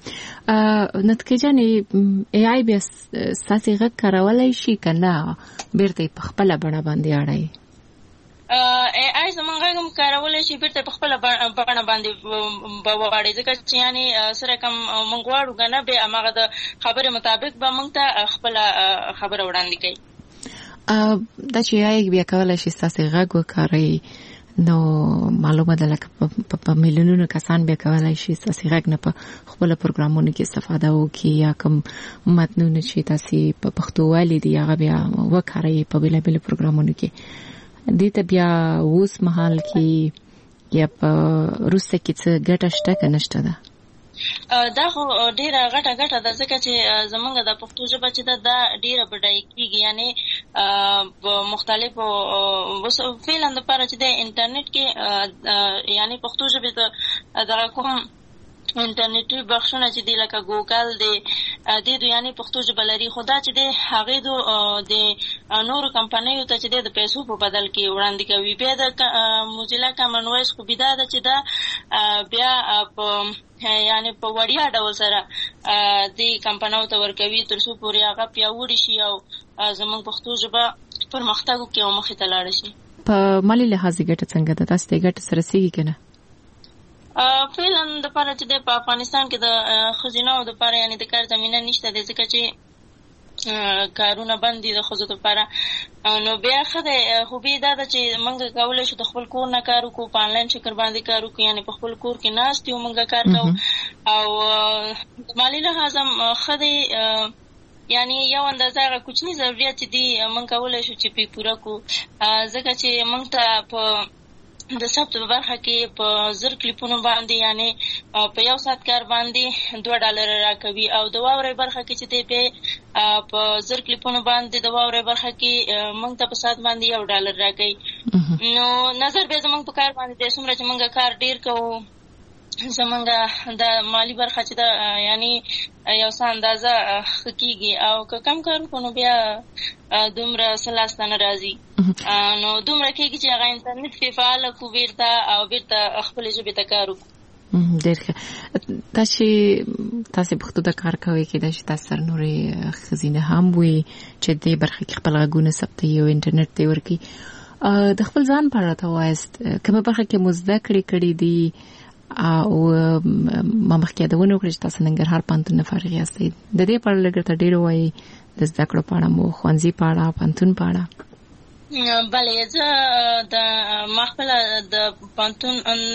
نتکه جانې ای آی بیا ستاسې غږ کارولی شي که نه بیرته یې په خپله بڼه باندې اړوي؟ ای آی زمونږ غږ هم کارولی شي بیرته په خپله بڼه باندې به واړي ځکه چې یعنې سره کوم موږ غواړو که نه بیا هماغه د خبرې مطابق به موږ ته خپله خبره وړاندې کوي. دا چې ای بیا کولی شي ستاسې غږ وکاروي نو معلومه ده لکه په میلیونونو کسان بیا کولی شي ستاسې غږ نه په خپلو پروګرامونو کې استفاده وکړي یا کوم متنونه چې تاسې په پښتو ویلي دي هغه بیا وکاروي په بېلابېلو پروګرامونو کې. دې ته بیا اوس مهال کې یا په وروسته کې څه ګټه شته که نشته ده؟ دا خو ډیره غټه ده ځکه چې زمونږ د پښتو ژبه چې ده دا ډیره بډایه کېږي یعنې په مختلفو فعلا دپاره چې د انټرنیټ کې یعنې پښتو ژبې ته دغه کوم انټرنیټي بخشونه چې دي لکه ګوګل دی دې یعنې پښتو ژبه لري خو دا چې دی هغې د نورو کمپنیو ته چې دی د پیسو په بدل کې وړاندې کوي. بیا د موزیلا کامن وایس خو دا ده چې دا بیا په یعنې په وړیا ډول سره دې کمپنیو ته ورکوي تر څو پورې هغه پیاوړې شي او زموږ پښتو ژبه پرمختګ وکړي او مخې ته لاړه شي. په مالي لحاظ ګټه څنګه ده؟ تاسو ته ګټه سره رسېږي که نه؟ فعلا دپاره چې دی په افغانستان کې د ښځینهو دپاره یعنې د کار زمینه نشته دی ځکه چې کارونه بند دي د ښځو دپاره. نو بیا ښه دی خوبي دا ده چې موږ کولی شو د خپل کور نه کار وکړو په آنلاین شکل باندې کار وکړو یعنې په خپل کور کې ناست یو موږ کار کوو او د مالي لحاظ هم ښه دی یعنې یو اندازه هغه کوچني ضرورت چې دي موږ کولی شو چې پرې پوره کړو ځکه چې موږ ته په د ثبت په برخه کې په 1000 کلیپونو باندې یعنې په یو ساعت کار باندې $2 راکوي او د واورې برخه کې چې دی بیا په 1000 کلیپونو باندې د واورې برخه کې موږ ته په ساعت باندې $1 راکوي. نو نظر بیا زموږ په کار باندې دی څومره چې موږ کار ډېر کوو زمونږ د مالی برخه چې ده یعنې یو څه اندازه ښه کېږي او که کم کار وکړو نو بیا دومره څه لاسته نه راځي نو دومره کېږي چې هغه انټرنیټ پرې فعاله کړو بېرته او بېرته خپلې ژبې ته کار وکړو. ډېر ښه. تاسې پښتو ته کار کوئ کېدای شي تاسو سره نورې ښځینه هم وي چې دې برخه کې خپل غږونه ثبتوي او انټرنیټ ته یې ورکوي. د خپل ځان په اړه ته ووایاست کومه برخه کې مو زده کړې کړي دي او ما مخکې یادونه وکړه چې تاسو ننګرهار پوهنتون نه فارغ یاستئ. د دې په اړه لږ ته ډېر ووایي د زده کړو په اړه مو ښوونځي په اړه پوهنتون په اړه. بله زه ما خپله د پوهنتون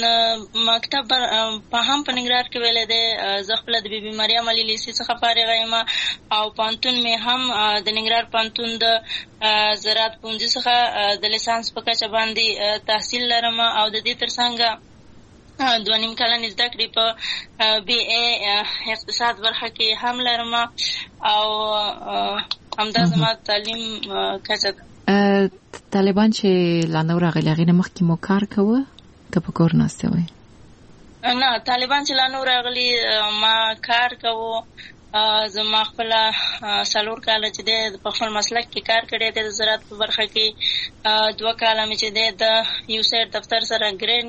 مکتب هم په ننګرهار کې ویلی دی. زه خپله د بي بي مریم علي لیسې څخه فارغه یم او پوهنتون مې هم د ننګرهار پوهنتون د زراعت پوهنځي څخه د لیسانس په کچه باندې تحصیل لرم او د دې ترڅنګ 2.5 کلن زده کړې په بي اے اقتصاد برخه کې هم لرم او همدا زما تعلیم کچه ده. طالبان چې لا نو راغلي هغې نه مخکې مو کار کوه که په کور ناستې وئ؟ نه طالبان چې لا نو راغلي ما کار کوو. زما خپله 4 کاله چې دی په خپل مسلک کې کار کړی دی د زراعت په برخه کې 2 کاله مې چې دی د یوسیډ دفتر سره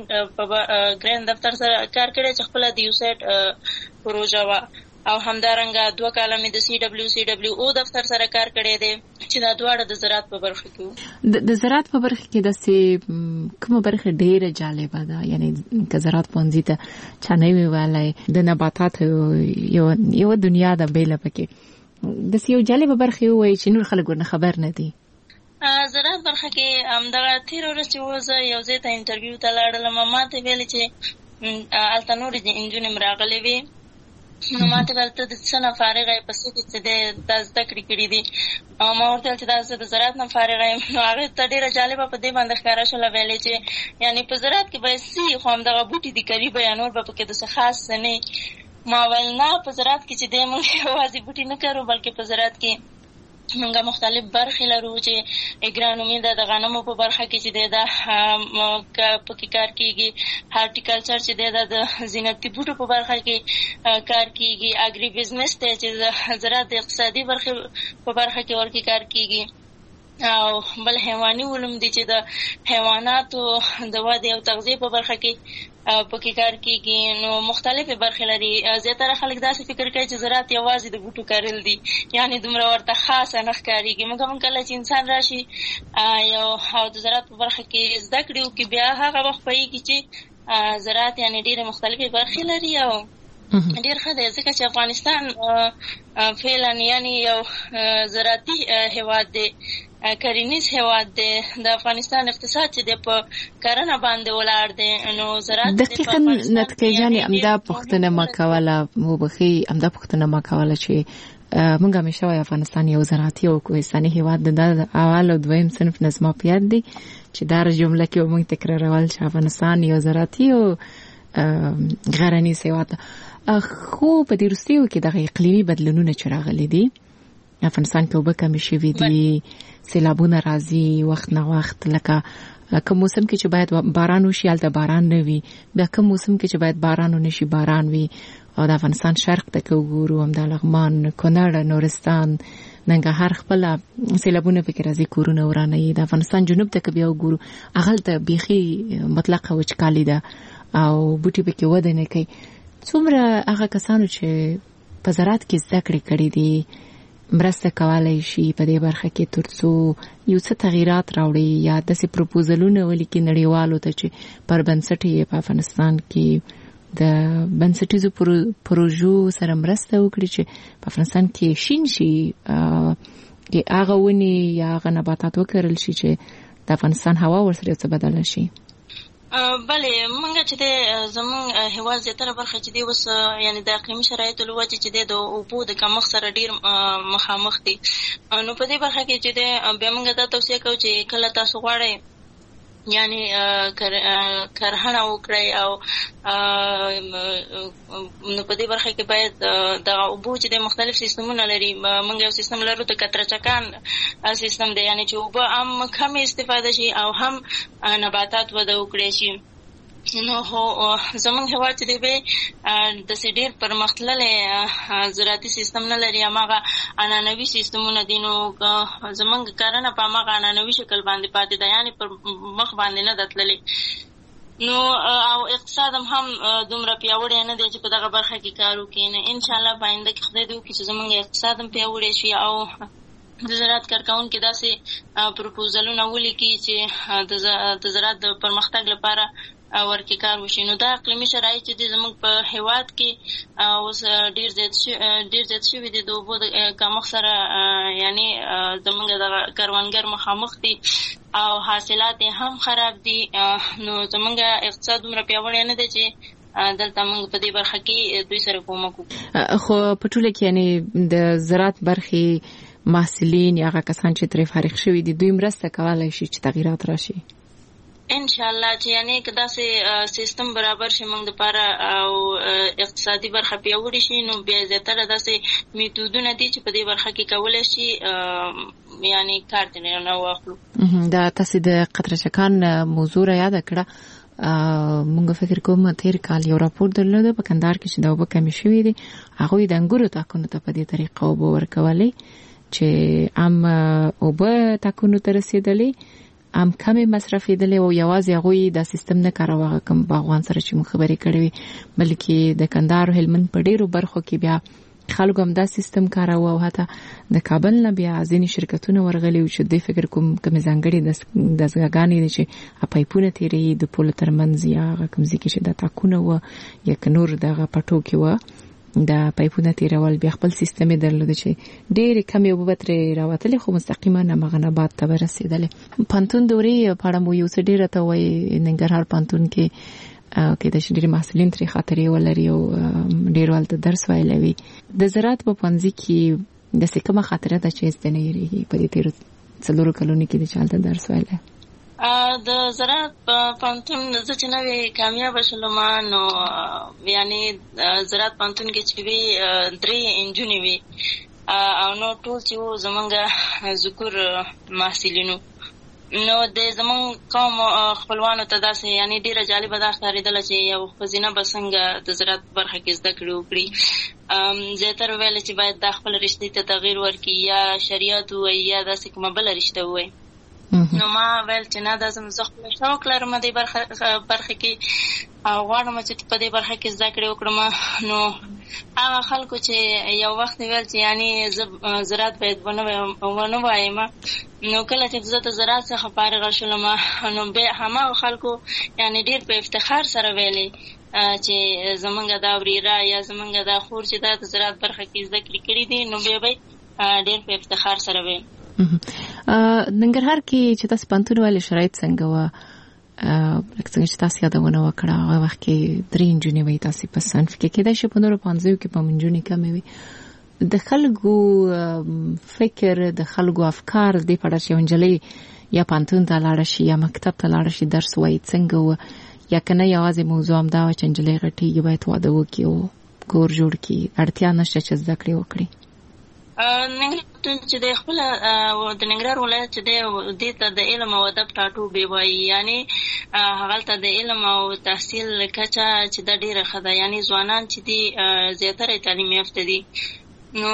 ګرین دفتر سره کار کړی چې خپله د یوسیډ پروژه وه او همدارنګه 2 کاله مې د CWO دفتر سره کار کړی دی چې دا دواړه د زراعت په برخه کې وو. د زراعت په برخه کې داسې کومه برخه ډېره جالبه ده یعنې که زراعت پوهنځي ته چا نه وي ویلی د نباتاتو یو دنیا ده بیله پکې داسې یو جالبه برخه ووایي چې نور خلک ورنه خبر نه دي؟ زراعت برخه کې همدغه تېره ورځ چې و زه یو ځای ته انټرویو ته لاړلم ما ته ویلې چې هلته نورې نجونې م راغلې وې نو ما ته ویل ته د څه نه فارغه یې په څه کې چې دی دا زده کړې کړي دي او ما ورته ویل چې دا زه د زراعت نه فارغه یم. نو هغې ته ډېره جالبه په دې باندې ښکاره شوله ویلې چې یعنې په زراعت کې به څه خو همدغه بوټي دي کري به یا نور به پکې داسې خاص څه نه ما ویل نه په زراعت کې چې د موږ یوازې بوټي نه کرو بلکې په زراعت کې موږ مختلف برخې لرو چې اګرانومي د غنمو په برخه کې چې د پکې کار کیږي، هارټیکلچر چې د زینتي بوټو په برخه کې کار کیږي، اګری بزنس ته چې زراعت د اقتصادي برخه په برخه کې ورکی کار کیږي، او بل حیواني علوم دي چې د حیواناتو د ودې او تغذیه په برخه کې پکې کار کیږي. نو مختلفې برخې لري. زیاتره خلک داسې فکر کوي چې زراعت یوازې د بوټو کرل دي، یعنی دومره ورته خاصه نه ښکارېږي. موږ کله چې انسان راشي او د زراعت په برخه کې زده کړې وکړي، بیا هغه وخت پوهېږي چې زراعت یعنی ډېرې مختلفې برخې لري او ډېر ښه دی، ځکه چې افغانستان فعلا یعنی یو زراعتي هېواد دی، کرنیز هېواد دی. د افغانستان اقتصاد چې دی په کرنه باندې ولاړ دی. نو زراعت دقیقاً نتکۍ جانې همدا پوښتنه ما کوله، وبخښئ، همدا پوښتنه ما کوله چې موږ همیشه وایو افغانستان یو زراعتي او کوهستاني هېواد دی. دا د اول او دویم صنف نه زما په یاد دی چې دا جمله کې موږ تکرارول چې افغانستان یو زراعتي او غرنیز هېواد دی. خو په دې وروستیو کې دغه اقلیمي بدلونونه چې راغلي دي، افغانستان کې اوبه کمې شوي دي، سیلابونه راځي وخت نه وخت، لکه کوم موسم کې چې باید باران وشي هلته باران نه وي، بیا کوم موسم کې چې باید باران ونه شي باران وي. او د افغانستان شرق ته که وګورو، همدا لغمان، کونړ، نورستان، ننګرهار خپله سیلابونه پکې راځي، کورونه ورانوي. د افغانستان جنوب ته که بیا وګورو، هغلته بیخي مطلقه وچکالي ده او بوټي پکې وده نه کوي. څومره هغه کسانو چې په زراعت کې زده کړې کړې دي مرسته کولای شي په دې برخه کې ترڅو یو څه تغیرات راوړي یا داسې پروپوزلونه ولیکي نړیوالو ته چې پر بنسټ یې په افغانستان کې د بنسټیزو پروژو سره مرسته وکړي چې په افغانستان کې شین شي، کې هغه ونې یا هغه نباتات وکرل شي چې د افغانستان هوا ورسره څه بدله شي. بله، موږ چې د زموږ هېواد زیاتره برخه چې دی اوس یعنی د اقلیمي شرایطو له وجې چې دی د اوبو د کمښت سره ډېر مخامخ دي. نو په دې برخه کې چې دی بیا موږ دا توصیه کوو چې کله تاسو غواړئ یعنی کرهڼه وکړئ او نو په دې برخه کې باید د اوبو چې د مختلف سیستمونه لري. موږ یو سیستم لرو د کترچکان سیستم دی، یعنی چې اوبه هم کمې استفاده شي او هم نباتات وده وکړي شي. نو زمونږ هېواد چې دی به داسې ډېر پرمختللی زراعتي سیستم نه لري، هماغه عنعنوي سیستمونه دي. نو زمونږ کرنه په هماغه عنعنوي شکل باندې پاتې ده، یعنې پر مخ باندې نه ده تللې. نو او اقتصاد هم دومره پیاوړی نه دی چې په دغه برخه کې کار وکړي. نو انشاءالله په آینده کې خدای دې وکړي چې زمونږ اقتصاد هم پیاوړی شي او د زراعت کارکوونکي داسې پروپوزلونه ولیکي چې د زراعت د پرمختګ لپاره ورکی کار وشي. نو دا اقلیمي شرایط چې زموږ په هېواد کې اوس ډېر زیات شوي دي د اوبو د کمښت سره، یعنی زموږ د کروندګر مخامخ دي او حاصلات هم خراب دي. نو زموږ اقتصاد دومره پیاوړی نه دی چې دلته موږ په دې برخه کې دوی سره کومک وکړو. خو په ټوله کې یعنی د زراعت برخې محصلین یا هغه کسان چې ترې فارغ شوي دي دوی مرسته کولی شي چې تغیرات راشي. انشاءالله چې یعنی که داسې سیستم برابر شي موږ دپاره او اقتصادي برخه پیاوړې شي، نو بیا زیاتره داسې میتودونه دي چې په دې برخه کې کولی شي یعنی کار ترې نه واخلو. دا تاسې د قطرچکان موضوع را یاده کړه. موږ فکر کوم تیر کال یو راپور درلوده په کندهار کې چې د اوبه کمې شوې دي، هغوی د انګورو تاکونو ته په دې طریقه اوبه ورکولې چې هم اوبه تاکونو ته رسېدلې، هم کمې مصرفېدلې او یوازې هغوی دا سیستم نه کاروه کوم باغوان سره چې موږ خبرې کړې وې، بلکې د کندهار او هلمند په ډېرو برخو کې بیا خلکو هم دا سیستم کاروه او حتی د کابل نه بیا ځینې شرکتونه ورغلي و چې دوی فکر کوم کومې ځانګړې دستګاګانې دي چې پایپونه تېروي د پولو ترمنځ یا هغه کوم ځای کې چې دا تاکونه وه یا که نور دغه پټو کې وه دا پایپونه تیرول، بیا خپل سیستم یې درلوده چې ډېرې کمې اوبه به ترې راوتلې خو مستقیما همغه نبات ته به رسېدلې. پوهنتون دورې په اړه مو یو څه ډېر راته وایي. ننګرهار پوهنتون کې کېدای شي ډېر محصلین ترې خاطرې ولري او ډېر هلته درس ویلی وي. د زراعت په پوهنځي کې داسې کومه خاطره ده چې هېڅ نه هېرېږي په دې تېرو 4 کلونو کې چې هلته درس ویلی؟ د زراعت پوهنتون زه چې نوې کامیابه شولم نو یعنې زراعت پوهنتون کې چې وي 3 انجونې وي او نو ټول چې وو زمونږ ذکور محصلینو نو د زمون قوم خپلوانو ته داسې یعنی ډیره جالبه دا ښکارېدله چې یو ښځینه به څنګه د زراعت برخه کې زده کړې وکړي زیاتره ویل چې باید دا خپل رشتې ته تغییر ورکړي یا شریعت ووایي یا داسې کومه بله رشته ووایي نو ما ویل چې نه دا زه خپل شوق لرم دې برخه کې او غواړم چې په دې برخه کې زده کړې وکړم نو هغه خلکو چې یو وخت ویل چې یعنی زه زراعت باید ونه وایم نو کله چې زه د زراعت څخه فارغه شولم نو بیا هماغه خلکو یعنی ډېر په افتخار سره ویلې چې زمونږ دا وريره یا زمونږ دا خور چې دا د زراعت برخه کې زده کړې کړي دي نو بیا به ډېر په افتخار سره ویل. ننګرهار کې چې تاسو پوهنتون ولې شرایط څنګه و لکه څنګه چې تاسو یادونه وکړه هغه وخت کې 3 انجونې وي تاسو په صنف کې کېدای شي په نورو پوهنځیو کې په انجونې کمې وي د خلکو فکر د خلکو افکار د پړه چې انجلې یا پوهنتون ته لاړ شي یا مکتب ته لاړ شي درس وایي څنګه و یا کنه یوازې موضوع هم دا چې انجلې غټي باید واده وکړي او کور جوړ کړي اړتیا نشته چې زده کړې وکړي ننګرهار چې د خپل د ننګرهار ولایت چې د ته د علم او ادب ټاټوبی وایي یعنی هغه ته د علم او تحصیل کچه چې د ډیره ښه ده یعنی ځوانان چې دي زیاتره تعلیم یافته دي نو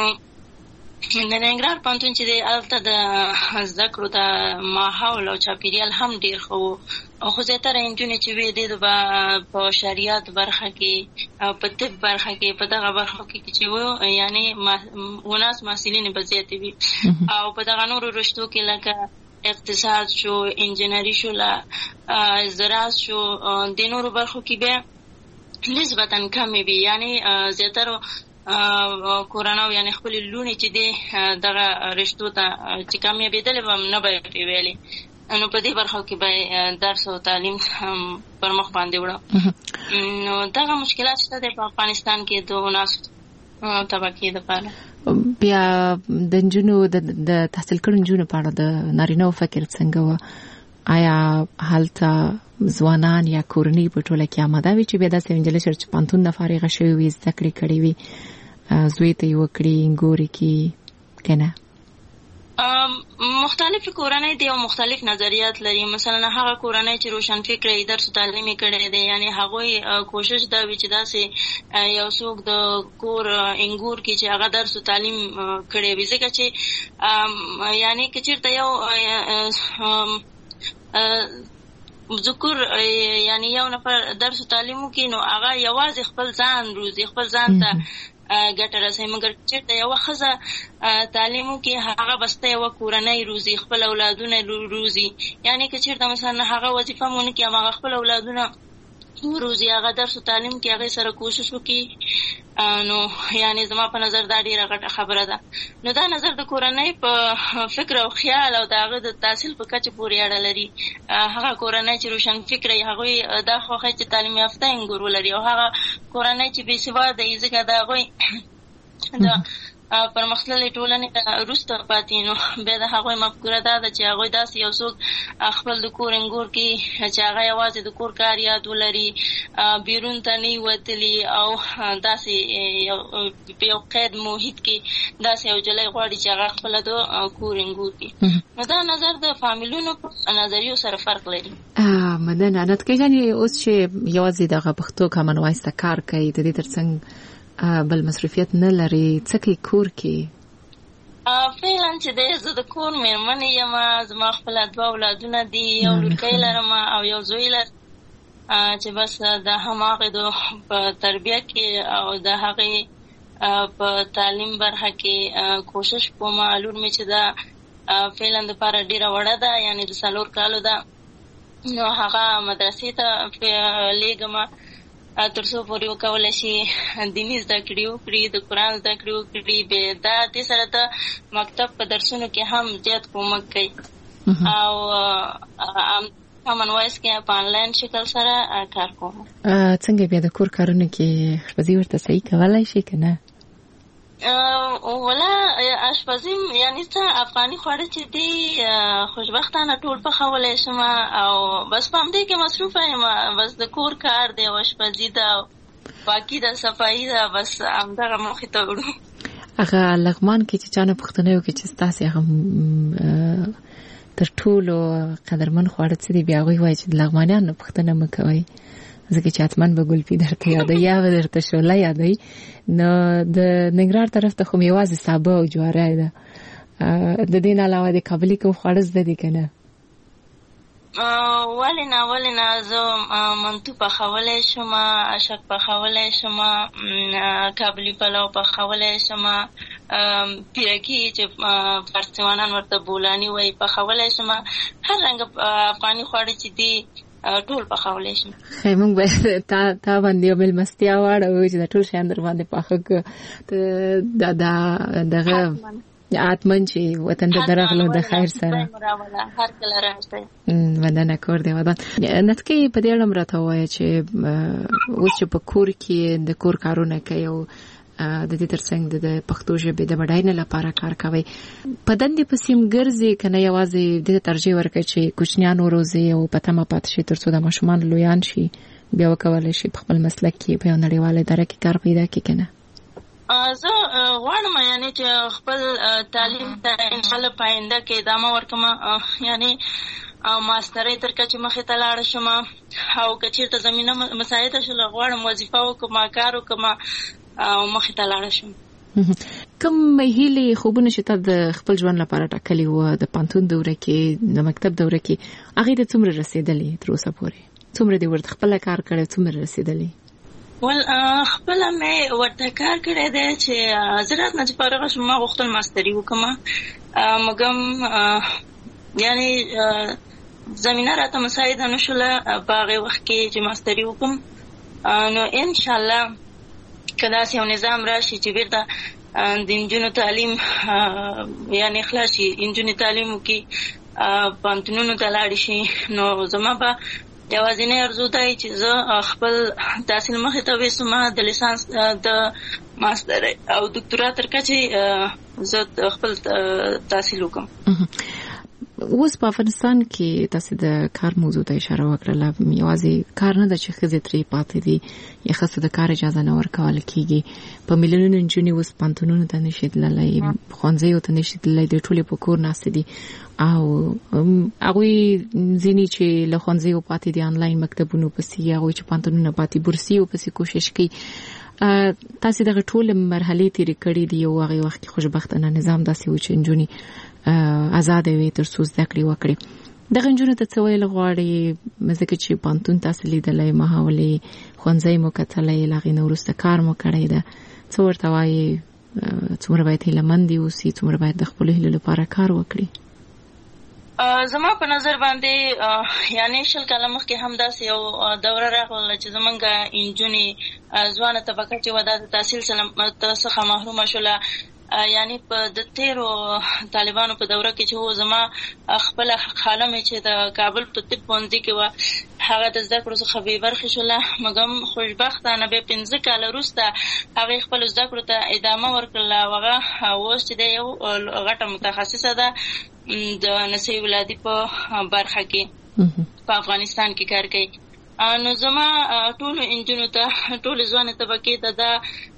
د ننګرهار پوهنتون چې دی هلته د زده کړو د ماحول او چاپیریال هم ډېر ښه و او خو زیاتره نجونې چې وي ډېر به په شریعت برخه کې په طب برخه کې په دغه برخو کې چې و یعنې وناس محصلینې به زیاتې وي او په دغه نورو رشتو کې لکه اقتصاد شو انجینري شو زراعت شو د نورو برخو کې بیا نسبتا کمې وي یعنې زیاتره کورانو یعنی خپل لونی چې دی دغه رشتو ته چې کامیابېدلې به نه به پرې ویلې نو په دې برخو کې به درس او تعلیم پر مخ باندې وړه نو دغه مشکلات شته د افغانستان کې د وناسو طبقې دپاره بیا د نجونو د تحصیل کړو نجونو په اړه د نارینه‌و فکر څنګه و آیا هلته ځوانان یا کورنۍ په ټوله کې آماده وي چې بیا داسې نجلۍ چې پوهنتون نه فارغه شوې وي زده کړې کړې وي زوی ته یې وکړي ګورې کې که نه مختلف کورنۍ دي او مختلف نظریات لري مثلا هغه کورنۍ چې روشن فکره درس تعلیم کړي دي یعنی هغوی کوشش دا وي چې داسې یو څوک د کور انګور کې چې هغه درس تعلیم کړي وي ځکه چې یعنی که چېرته یو ذکر یعنی یو نفر درس تعلیم کوي نو هغه یوازې خپل ځان روزي خپل ځان ته ګټه رسوي مګر چېرته یوه ښځه تعلیم کوي هغه بسته یوه کورنۍ روزي خپل اولادونه روزي یعنی که چېرته مثلا هغه وظیفه مونه کوي هماغه خپل اولادونه روزي هغه درس تعلیم کوي هغې سره کوشش وکړي نو یعنی زما په نظر دا ډېره غټه خبره ده نو دا نظر د کورنۍ په فکر او خیال او د هغه د تحصیل په کچه پورې اړه لري هغه کورنۍ چې روشن فکره وي هغوی دا خوښوي چې تعلیم یافته انګور ولري او هغه کورنۍ چې بېسواده وي ځکه د هغوی د پرمختللې ټولنې وروسته پاتې نو بیا د هغوی مفکوره دا ده چې هغوی داسې یو څوک خپل د کور انګور کې چې هغه یوازې د کور کار یاد ولري بیرون ته نه وتلي او داسې په یو قید محیط کې داسې یو جلی غواړي چې هغه خپله د کور انګور کې نو دا نظر د فامیلونو په نظریو سره فرق لري مدنه نتکه یعنی اوس چې یوازې دغه پښتو کامن وایس ته کار کوي د دې ترڅنګ بل مصروفیت نه لري څه کوي کور کې فعلا چې دی زه د کور مېرمنې یم زما خپله 2 اولادونه دي یو لورکی لرم او یو زوی لرم چې بس د هماغې په تربیه کې او د هغې په تعلیم برخه کې کوشش کوم لور مې چې دا فعلا دپاره ډېره وړه ده یعنې د 4 کالو ده نو هغه مدرسې ته لیږم تر څو پورې وکولی شي دیني زده کړې وکړي د قرآن زده کړې وکړي بیا دا دې سره د مکتب په درسونو کې هم زیات کومک کوي او کامن وایس کې په آنلاین شکل سره کار کوم څنګه بیا د کور کارونو کې اشپزي ورته صحیح کولی شي که نه ولا اشپزي یعنی څه افغاني خواړه چې دي خوشبختانه ټول پخولی شم او بس په همدې کې مصروفه یم. بس د کور کار دی او اشپزي ده پاکي ده صفایي ده بس همدغه موخې ته وړو. هغه لغمان کې چې چانه پښتنه یو کې چې ستاسې هغه تر ټولو قدرمن خواړه څه دي بیا هغوی وایي چې د لغمانیانو پښتنه مه کوئ ځکه چې حتماً به ګلپي درته یادوي یا به درته شوله یادوي. نو د ننګرهار طرف ته خو مې یوازې سابه او جواری ده. د دې نه علاوه د کابلي کوم خواړه زده دي که نه؟ ولې نه زه منتو پخولی شم، اشک پخولی شم، کابلي پلو پخولی شم، پیرکي چې فارسیوانان ورته بولاني وایي پخولی شم. هر رنګه افغاني خواړه چې دي ټول پخولی شم. خیر موږ باید تا باندې یو مېلمستیا واړوو چې دا ټول شیان در باندې پاخه کړو. دغه اتمن چې وطن ته درغلو د خیر سره هر کله راځي ودانه کور دی ودان. نتکي په دې اړه راته وایي چې اوس چې په کور کې د کور کارونه کوي او د دې ترڅنګ د پښتو ژبې د بډاینې لپاره کار کوي په دندې پسې ګرځي که نه یوازې د ترجیح ورکړي چې کوچنیان وروزي او په تمه پاتې شي تر څو د ماشومان لویان شي بیا وکولی شي په خپل مسلک کې په یو نړیواله اداره کې کار پیدا کړي که نه؟ زه غواړم یعنې چې خپل تعلیم ته انشاءالله په آینده کې ادامه ورکړم، یعنې ماسترۍ تر کچې مخې ته لاړه شم او که چېرته زمینه مساعده شوله غواړم وظیفه وکړم کار وکړم او مخې ته لاړه شم. کوم هیلې خوبونه چې تا د خپل ژوند لپاره ټاکلي وه د پوهنتون دوره کې د مکتب دوره کې هغې ته څومره رسېدلې تر اوسه پورې؟ څومره دې ورته خپله کار کړی څومره رسېدلې؟ خپله مې ورته کار کړی دی چې زراعت نه چې فارغه شم ما غوښتل ماستري وکړم مګم یعنې زمینه راته مساعده نه شوله په هغې وخت کې چې ماستري وکړم. نو انشاءالله که داسې یو نظام راشي چې بیرته د نجونو تعلیم یعنې خلاص شي نجونې تعلیم وکړي پوهنتونونو ته لاړې شي نو زما به یوازینی ارزو دی چې زه خپل تحصیل مخې ته ویسم د لیسانس د ماستر او دکتورا تر کچې زه خپل تحصیل وکړم. اوس په افغانستان کې تاسو د کار موضوع ته اشاره وکړله یوازې کار نه ده چې ښځې ترې پاتې دي یا ښځو د کار اجازه نه ورکول کېږي په میلیونونو نجونې اوس پوهنتونونو ته نشي تللی ښوونځیو ته نشي تللی دوی ټولې په کور ناستې دي او هغوی ځینې چې له ښوونځیو پاتې دي آنلاین مکتبونو پسې هغوی چې پوهنتونونه پاتې بورسیو پسې کوشش کوي. تاسو دغه ټولې مرحلې تېرې کړې دي او هغې وخت کې خوشبختانه نظام داسې و چې نجونې آزاده وي تر څو زده کړې وکړي. دغه نجونو ته څه ویل غواړي ځکه چې پوهنتون تاسو لیدلی مهاولې ښوونځی مو کتلی له هغې نه وروسته کار مو کړی ده څه ورته وایي څومره باید هیلهمندې اوسي څومره باید د خپلو هیلو لپاره کار وکړي؟ زما په نظر باندې یعنې 20 کاله مخکې هم داسې یو دوره راغله چې زمونږ نجونې ځوانه طبقه چې وه دا د تحصیل څخه محرومه شوله. یعنی په د تیرو طالبانو په دوره کې چې و زما خپل خاله مې چې د کابل په طب پوهنځي کې وه هغه د زده کړو څخه بې برخې شوله مګم خوشبختانه بیا 15 کاله وروسته هغې خپلو زده کړو ته ادامه ورکړله او هغه اوس چې دی یو غټه متخصصه ده د نسي ولادي په برخه کې په افغانستان کې کار کوي. نو زما ټولو انجونو ته ټولې ځوانې طبقې ته دا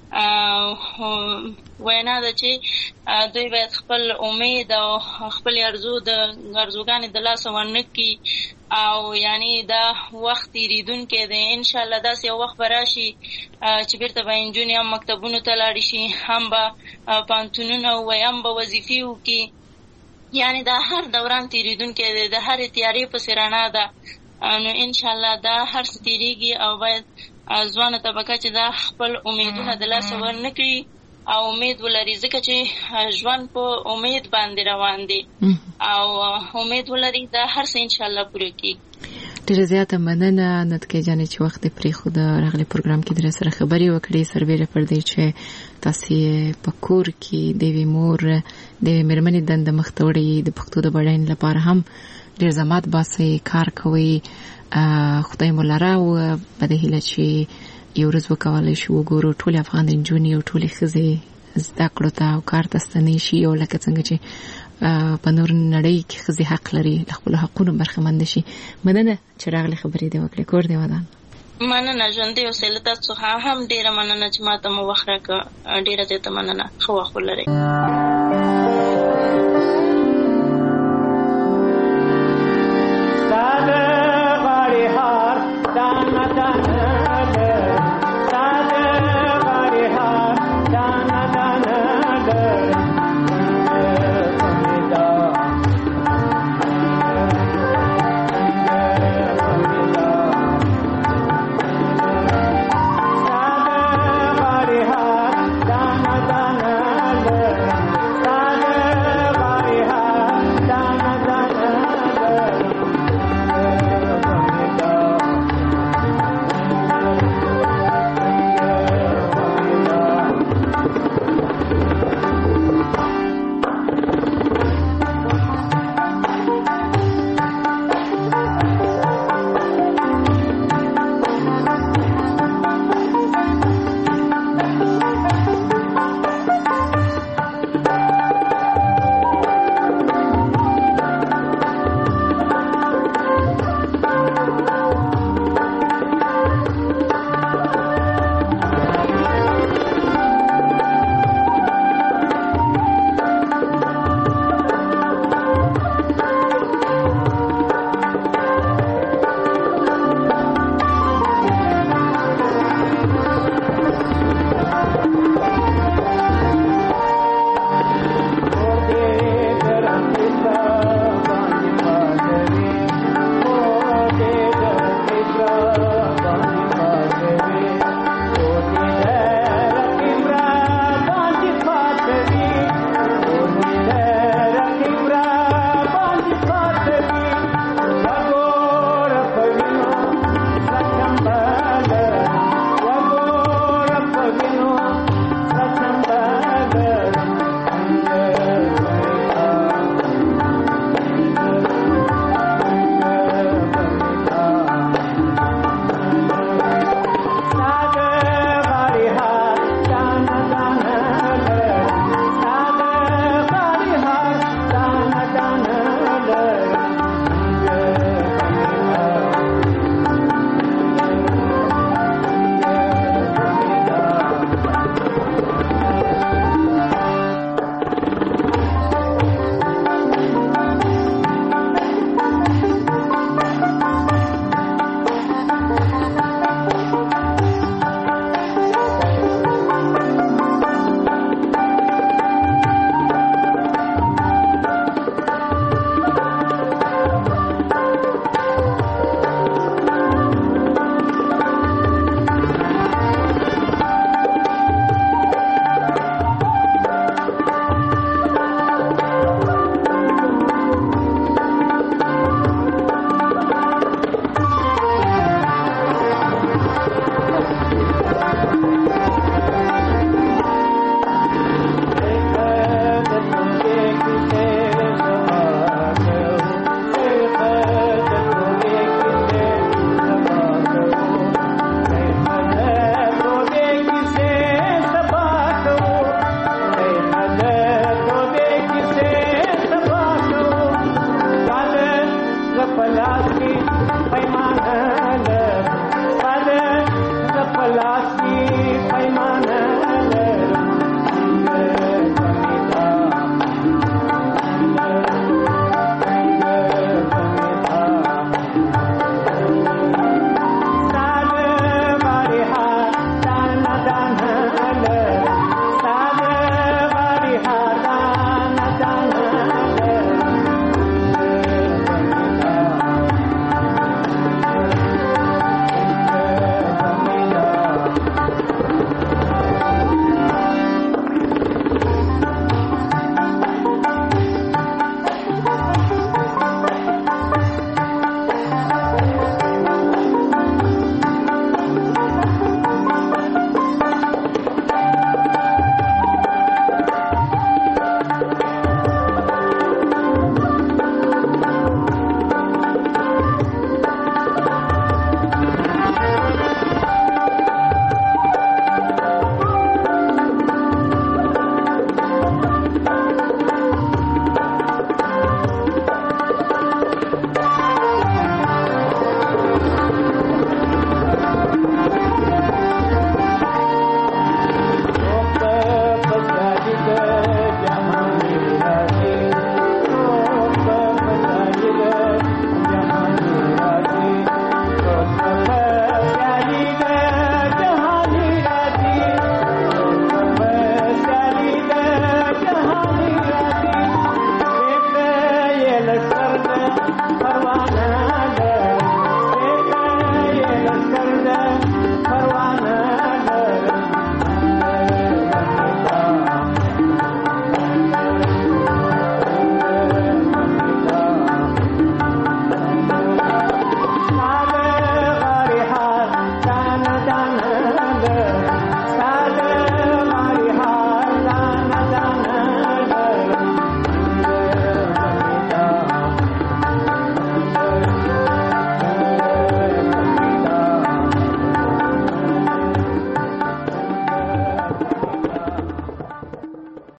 وینا ده چې دوی باید خپل امید او خپل ارزوګانې د لاسه ورنه کړي او یعنی دا وخت تېرېدونکی دی انشاءالله داسې یو وخت به راشي چې بیرته به نجونې هم مکتبونو ته لاړې شي هم به پوهنتونونه ووایي هم به وظیفې وکړي. یعنی دا هر دوران تېرېدونکی دی د هرې تیارې پسې رڼا ده. نو انشاءالله دا هر څه تېرېږي او باید ځوانه طبقه چې دا خپل امیدونه د لاسه ورنه کړي او امید ولري ځکه چې ژوند په امید باندې روان دی او امید ولري دا هر څه انشاءالله پوره کېږي. ډېره زیاته مننه نتکۍ جانې چې وخت دې پرېښوده راغلی پروګرام کې در سره خبرې وکړې سربیره پر دې چې تاسې په کور کې د یوې مور د یوې مېرمنې دنده مخ ته وړئ د پښتو د بډاینې لپاره هم ډېر زحمت باسئ کار کوئ خدای مو لره او په دې هیله چې یو ورځ وکولی شو وګورو ټولې افغان نجونې او ټولې ښځې زده کړو ته او کار ته ستنې شي او لکه څنګه چې په نور نړۍ کې ښځې حق لري خپل حقونو برخمن شي. مننه چې راغلي خبرې دې وکړې. کور دې ودان. مننه ژوندۍ اوسې. له تاسو څخه هم ډېره مننه چې ما ته مو وخت راکړ. ډېره زیاته مننه. ښه وخت ولرئ.